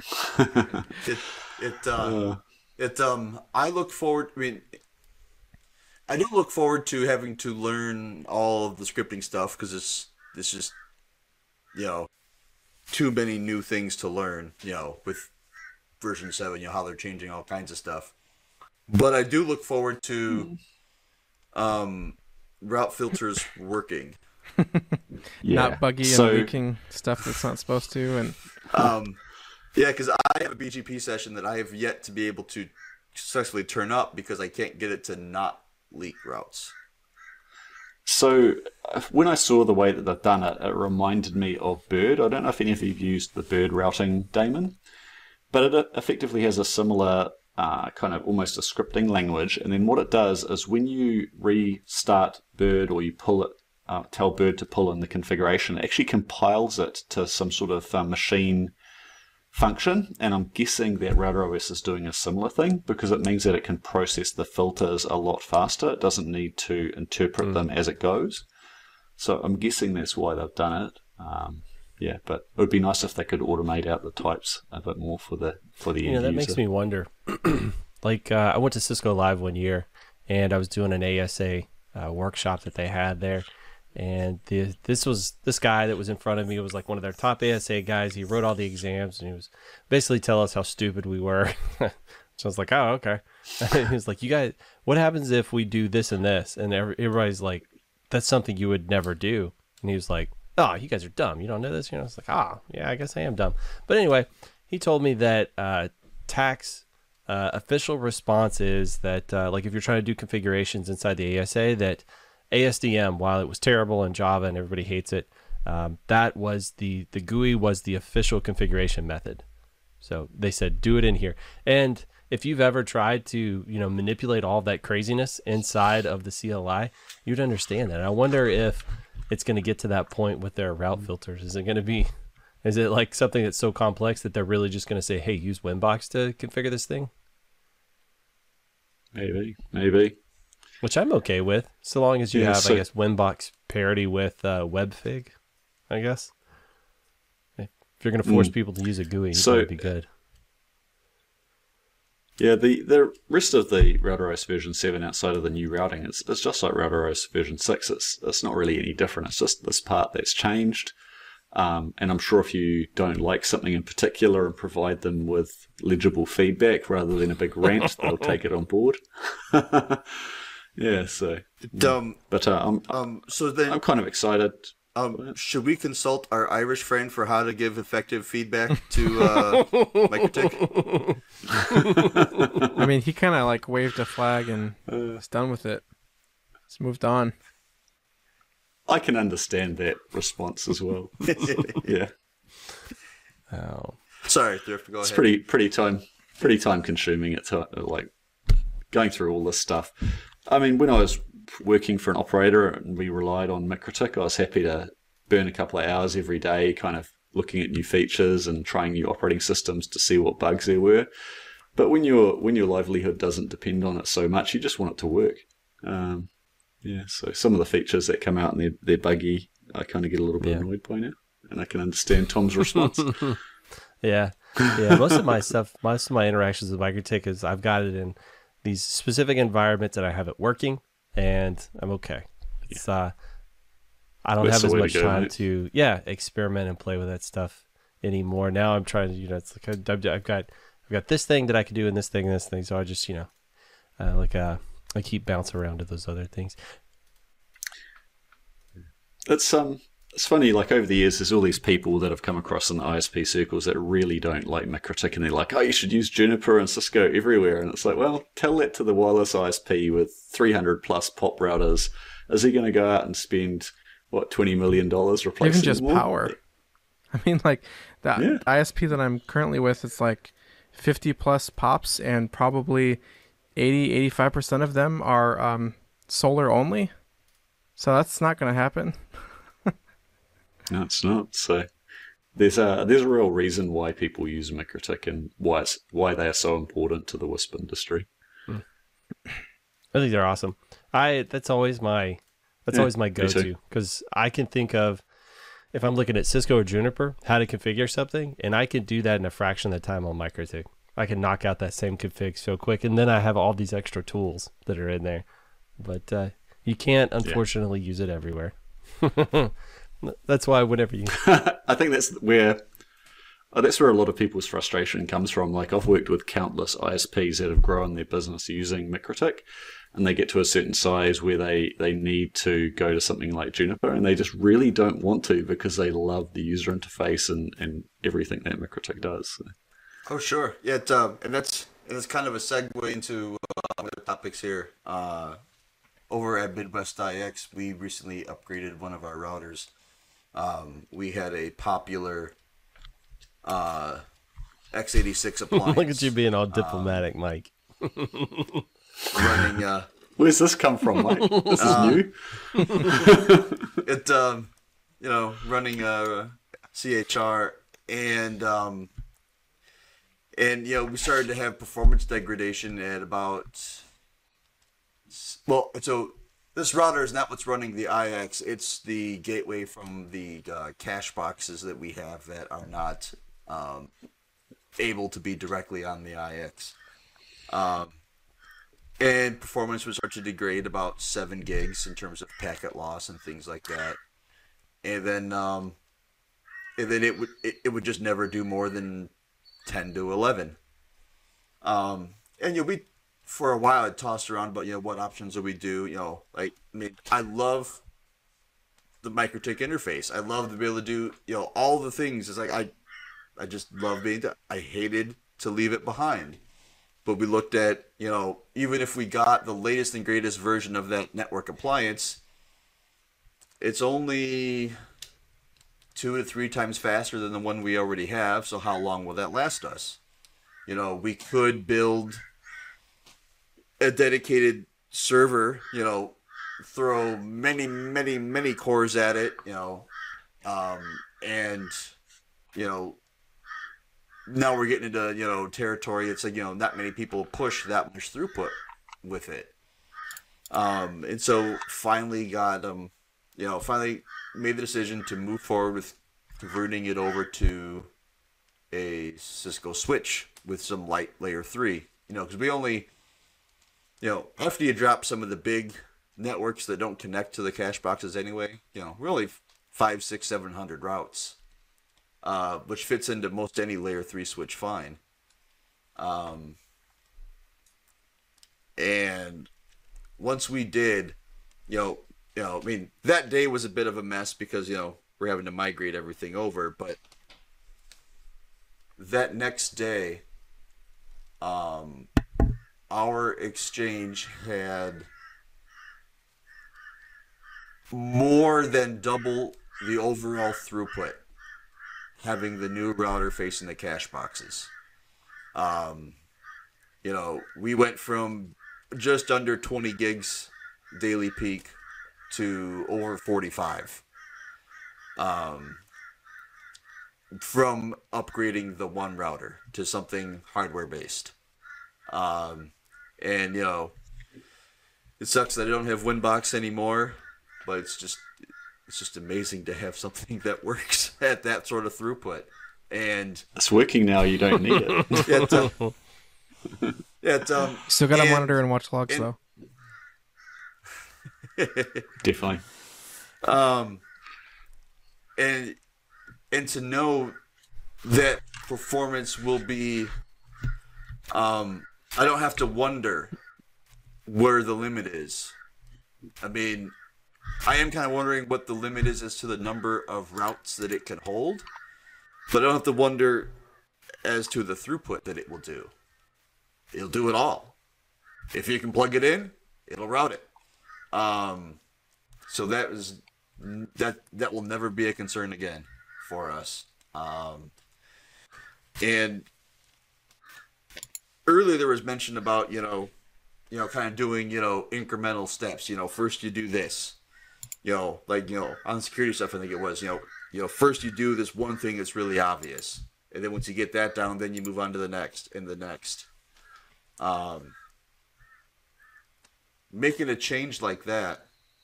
I look forward. I mean, I do look forward to having to learn all of the scripting stuff because it's just, you know, too many new things to learn. You know, with version 7, you know how they're changing all kinds of stuff. But I do look forward to route filters working. Not buggy and leaking stuff that's not supposed to. And Yeah, because I have a BGP session that I have yet to be able to successfully turn up because I can't get it to not leak routes. So when I saw the way that they've done it, it reminded me of Bird. I don't know if any of you have used the Bird routing daemon, but it effectively has a similar kind of almost a scripting language. And then what it does is when you restart Bird or you pull it, tell Bird to pull in the configuration, it actually compiles it to some sort of machine function. And I'm guessing that RouterOS is doing a similar thing because it means that it can process the filters a lot faster. It doesn't need to interpret them as it goes. So I'm guessing that's why they've done it. Yeah, but it would be nice if they could automate out the types a bit more for the end user. That makes me wonder. Like I went to Cisco Live one year, and I was doing an ASA workshop that they had there, and this guy that was in front of me was like one of their top ASA guys. He wrote all the exams, and he was basically telling us how stupid we were. So I was like, oh, okay. He was like, you guys, what happens if we do this and this? And everybody's like, that's something you would never do. And he was like, oh, you guys are dumb. You don't know this? I was like, yeah, I guess I am dumb. But anyway, he told me that TAC's official response is that, like, if you're trying to do configurations inside the ASA, that ASDM, while it was terrible in Java and everybody hates it, that was the GUI was the official configuration method. So they said, do it in here. And if you've ever tried to, manipulate all of that craziness inside of the CLI, you'd understand that. I wonder if it's going to get to that point with their route filters. Is it like something that's so complex that they're really just going to say, hey, use Winbox to configure this thing? Maybe. Which I'm okay with, so long as you have, I guess, Winbox parity with WebFig, I guess. If you're going to force people to use a GUI, it's going to be good. Yeah, the rest of the RouterOS version 7 outside of the new routing, it's just like RouterOS version 6. It's not really any different. It's just this part that's changed. And I'm sure if you don't like something in particular and provide them with legible feedback rather than a big rant, they'll take it on board. Yeah, so. But so then I'm kind of excited. Should we consult our Irish friend for how to give effective feedback to MikroTik? I mean, he kind of like waved a flag and was done with it. It's moved on. I can understand that response as well. Yeah. Oh. Sorry, Thrift. Go it's ahead. pretty time consuming. It's like going through all this stuff. I mean, when I was working for an operator and we relied on MikroTik, I was happy to burn a couple of hours every day kind of looking at new features and trying new operating systems to see what bugs there were. But when your livelihood doesn't depend on it so much, you just want it to work. Yeah, so some of the features that come out and they're buggy, I kind of get a little bit annoyed by now, and I can understand Tom's response. Yeah. Most of my interactions with MikroTik is I've got it in these specific environments that I have it working, and I'm okay. It's I don't have as much time to experiment and play with that stuff anymore. Now I'm trying to it's like I've got this thing that I can do and this thing, so I just I keep bouncing around to those other things. It's funny, like over the years, there's all these people that have come across in the ISP circles that really don't like MikroTik, and they're like, oh, you should use Juniper and Cisco everywhere. And it's like, well, tell that to the wireless ISP with 300 plus POP routers. Is he going to go out and spend, $20 million replacing even just them all? Power? I mean, like, the ISP that I'm currently with, it's like 50 plus POPs, and probably 85% of them are solar only. So that's not going to happen. No, it's not. So there's a real reason why people use MikroTik and why they are so important to the WISP industry. I think they're awesome. That's always my go-to, because I can think of, if I'm looking at Cisco or Juniper, how to configure something, and I can do that in a fraction of the time on MikroTik. I can knock out that same config so quick, and then I have all these extra tools that are in there. But you can't, unfortunately, use it everywhere. That's why whenever you... I think that's where That's where a lot of people's frustration comes from. Like, I've worked with countless ISPs that have grown their business using MikroTik, and they get to a certain size where they need to go to something like Juniper, and they just really don't want to because they love the user interface and everything that MikroTik does. So. Oh, sure. Yeah, and that's kind of a segue into one of the topics here. Over at Midwest IX, we recently upgraded one of our routers. We had a popular x86 appliance. Look at you being all diplomatic, Mike. Running. Where's this come from, Mike? This is new. Running CHR, and we started to have performance degradation at about. Well, so this router is not what's running the IX. It's the gateway from the cache boxes that we have that are not able to be directly on the IX. And performance would start to degrade about 7 gigs in terms of packet loss and things like that. And then it would just never do more than 10 to 11. And we for a while I tossed around about what options do we do. I love the MikroTik interface. I love to be able to do all the things. It's like I just love I hated to leave it behind. But we looked at, even if we got the latest and greatest version of that network appliance, it's only 2 to 3 times faster than the one we already have. So how long will that last us? We could build a dedicated server, throw many, many, many cores at it, now we're getting into, territory. It's like, not many people push that much throughput with it. And so finally finally made the decision to move forward with converting it over to a Cisco switch with some light layer 3, because we only, after you drop some of the big networks that don't connect to the cache boxes anyway, we're only 500, 600, 700 routes. Which fits into most any layer 3 switch fine. And once we did, that day was a bit of a mess because, we're having to migrate everything over. But that next day, our exchange had more than double the overall throughput, having the new router facing the cache boxes. We went from just under 20 gigs daily peak to over 45. From upgrading the one router to something hardware based. It sucks that I don't have Winbox anymore, but it's just amazing to have something that works at that sort of throughput. And it's working now. You don't need it. Still got to monitor and watch logs though. Definitely. And to know that performance will be, I don't have to wonder where the limit is. I am kind of wondering what the limit is as to the number of routes that it can hold, but I don't have to wonder as to the throughput that it will do. It'll do it all. If you can plug it in, it'll route it. So that will never be a concern again for us. And earlier there was mention about, kind of doing, incremental steps. First you do this. On security stuff, I think it was, first you do this one thing that's really obvious. And then once you get that down, then you move on to the next and the next. Making a change like that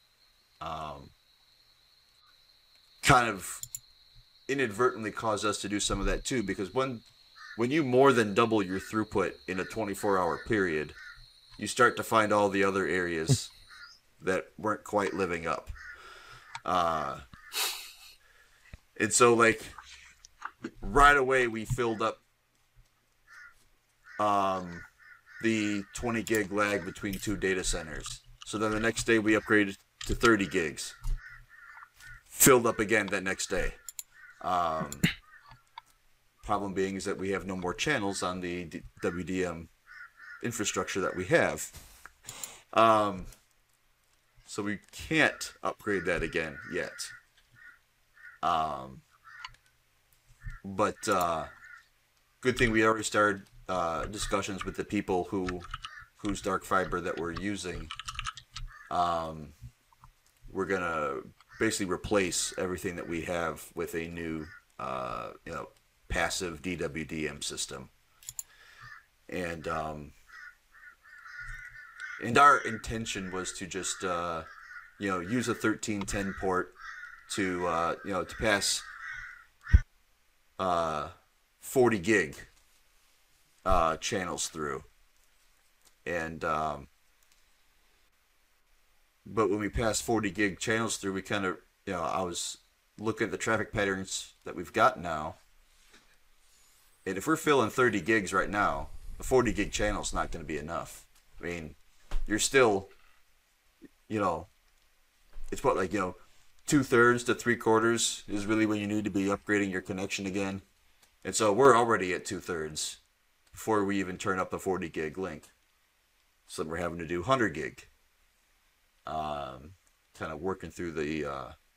kind of inadvertently caused us to do some of that too, because when you more than double your throughput in a 24-hour period, you start to find all the other areas that weren't quite living up. And so, right away we filled up the 20 gig lag between two data centers. So then the next day we upgraded to 30 gigs. Filled up again that next day. Problem being is that we have no more channels on the WDM infrastructure that we have. So we can't upgrade that again yet. But good thing we already started discussions with the people whose dark fiber that we're using. We're gonna basically replace everything that we have with a new, passive DWDM system. And our intention was to just, use a 1310 port to, to pass 40 gig channels through. And, but when we pass 40 gig channels through, we kind of, I was looking at the traffic patterns that we've got now. And if we're filling 30 gigs right now, the 40 gig channel is not going to be enough. I mean, you're still, it's what, 2/3 to 3/4 is really when you need to be upgrading your connection again. And so we're already at 2/3 before we even turn up the 40 gig link. So we're having to do 100 gig. Kind of working through the,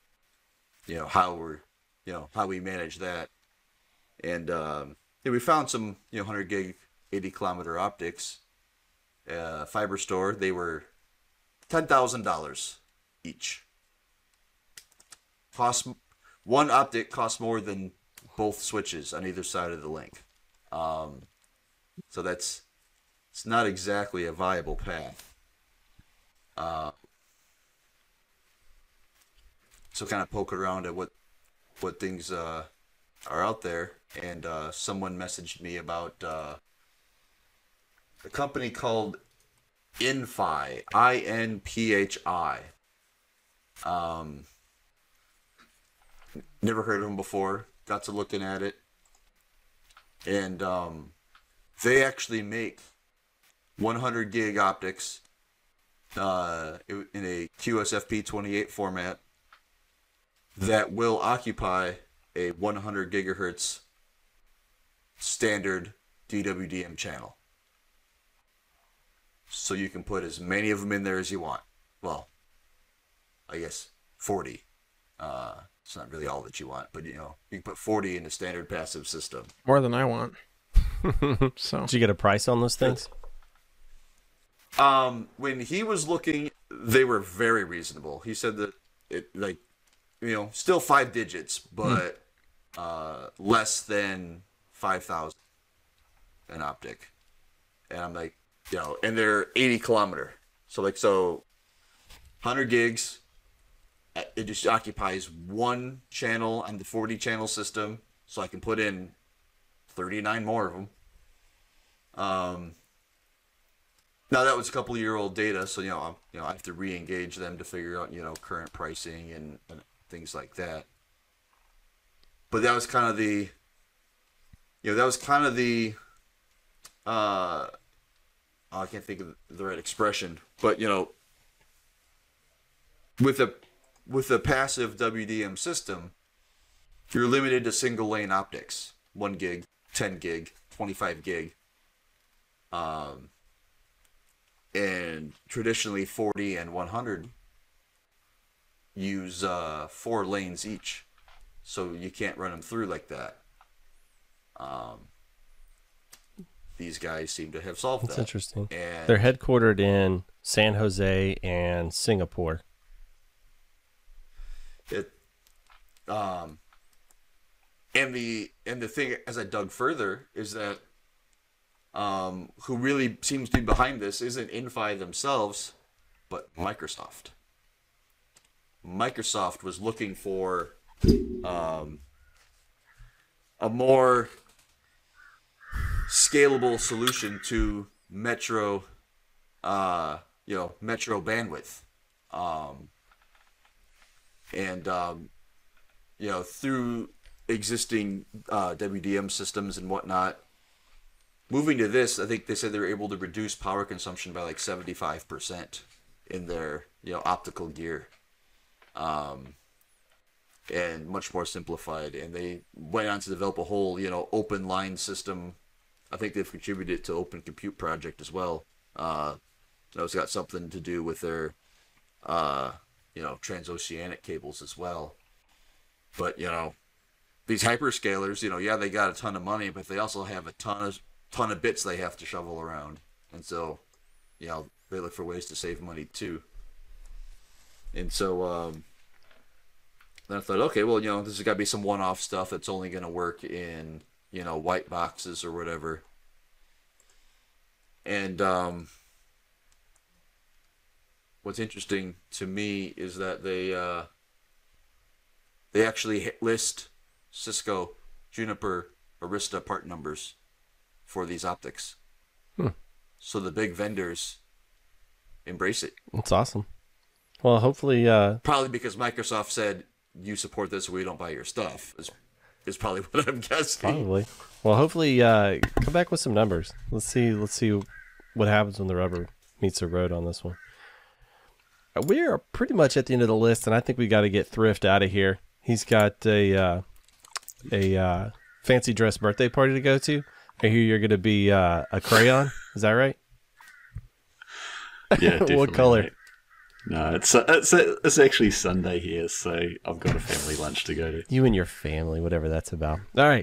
how we manage that. And we found some, 100 gig, 80 kilometer optics, fiber store. They were $10,000 each. One optic costs more than both switches on either side of the link. So it's not exactly a viable path. So kind of poking around at what things are out there, and someone messaged me about a company called Inphi, INPHI. Never heard of them before. Got to looking at it, and they actually make 100 gig optics in a QSFP28 format that will occupy a 100 gigahertz standard DWDM channel. So you can put as many of them in there as you want. Well, I guess 40. It's not really all that you want, but you can put 40 in a standard passive system. More than I want. So Did you get a price on those things? When he was looking, they were very reasonable. He said that it still 5 digits, but less than 5,000 an optic. And I'm like, and they're 80 kilometer. So 100 gigs, it just occupies one channel on the 40 channel system. So I can put in 39 more of them. Now that was a couple-year-old data, so I have to re-engage them to figure out current pricing and things like that. But that was kind of the, I can't think of the right expression, but with a passive WDM system, you're limited to single lane optics, 1 gig, 10 gig, 25 gig. And traditionally 40 and 100 use 4 lanes each, so you can't run them through like that. These guys seem to have solved that. That's interesting. And They're headquartered in San Jose and Singapore. And the thing, as I dug further, is that who really seems to be behind this isn't Inphi themselves, but Microsoft. Microsoft was looking for a more scalable solution to metro bandwidth, through existing WDM systems and whatnot. Moving to this, I think they said they were able to reduce power consumption by like 75% in their optical gear, and much more simplified. And they went on to develop a whole open line system. I think they've contributed to Open Compute project as well. It's got something to do with their transoceanic cables as well. But these hyperscalers, they got a ton of money, but they also have a ton of bits they have to shovel around, and so they look for ways to save money too. And so then I thought, okay, well, this has got to be some one-off stuff that's only going to work in white boxes or whatever. And what's interesting to me is that they actually list Cisco, Juniper, Arista part numbers for these optics. So the big vendors embrace it. That's awesome. Well, hopefully... probably because Microsoft said, you support this or we don't buy your stuff, is probably what I'm guessing. Probably. Well, hopefully come back with some numbers. Let's see what happens when the rubber meets the road on this one. We are pretty much at the end of the list, and I think we got to get Thrift out of here. He's got a fancy dress birthday party to go to. I hear you're going to be a crayon. Is that right? Yeah, definitely. What color? Mate. No, it's actually Sunday here, so I've got a family lunch to go to. You and your family, whatever that's about. All right.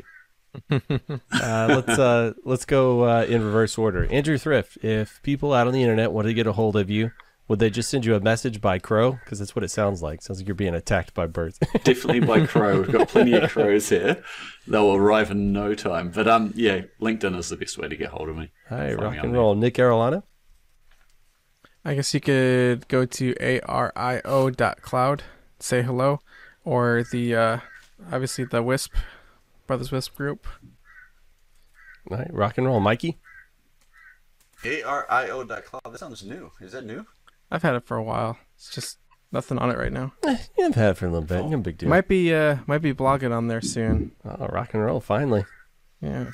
Let's go in reverse order. Andrew Thrift, if people out on the internet want to get a hold of you, would they just send you a message by crow? Because that's what it sounds like. Sounds like you're being attacked by birds. Definitely by crow. We've got plenty of crows here. They'll arrive in no time. But yeah, LinkedIn is the best way to get hold of me. All right, rock and roll. Nick Arolano? I guess you could go to ario.cloud, say hello, or the obviously the Wisp, Brothers Wisp group. All right, rock and roll. Mikey? ario.cloud. That sounds new. Is that new? I've had it for a while. It's just nothing on it right now. I've had it for a little bit. No big deal. Might be blogging on there soon. Oh, rock and roll, finally. Yeah.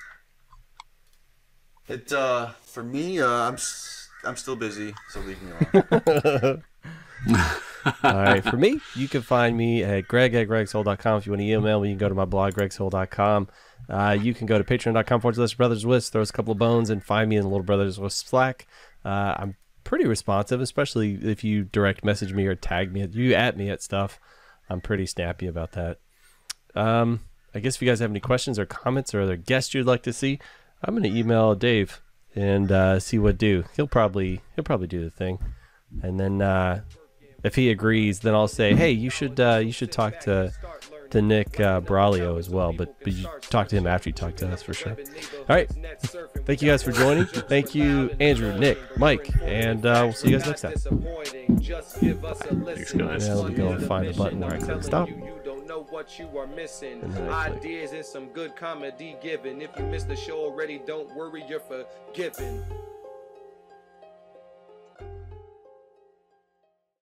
It for me, I'm still busy, so leave me alone. All right, for me, you can find me at greg@gregsoul.com. If you want to email me, you can go to my blog, gregsoul.com. You can go to patreon.com/Brothers Wisp, throw us a couple of bones, and find me in the Little Brothers Wisp Slack. I'm pretty responsive, especially if you direct message me or tag me. You at me at stuff. I'm pretty snappy about that. I guess if you guys have any questions or comments or other guests you'd like to see, I'm going to email Dave and see what do. He'll probably do the thing, and then if he agrees, then I'll say, hey, you should talk to Nick Braulio as well, but you talk to him after you talk to us for sure. All right, thank you guys for joining. Thank you, Andrew, Nick, Mike, and we'll see you guys next time. Thanks, guys. Yeah, let me go and find the button where I can stop. Know what you are missing. And then Ideas and some good comedy given. If you missed the show already, don't worry, you're forgiven.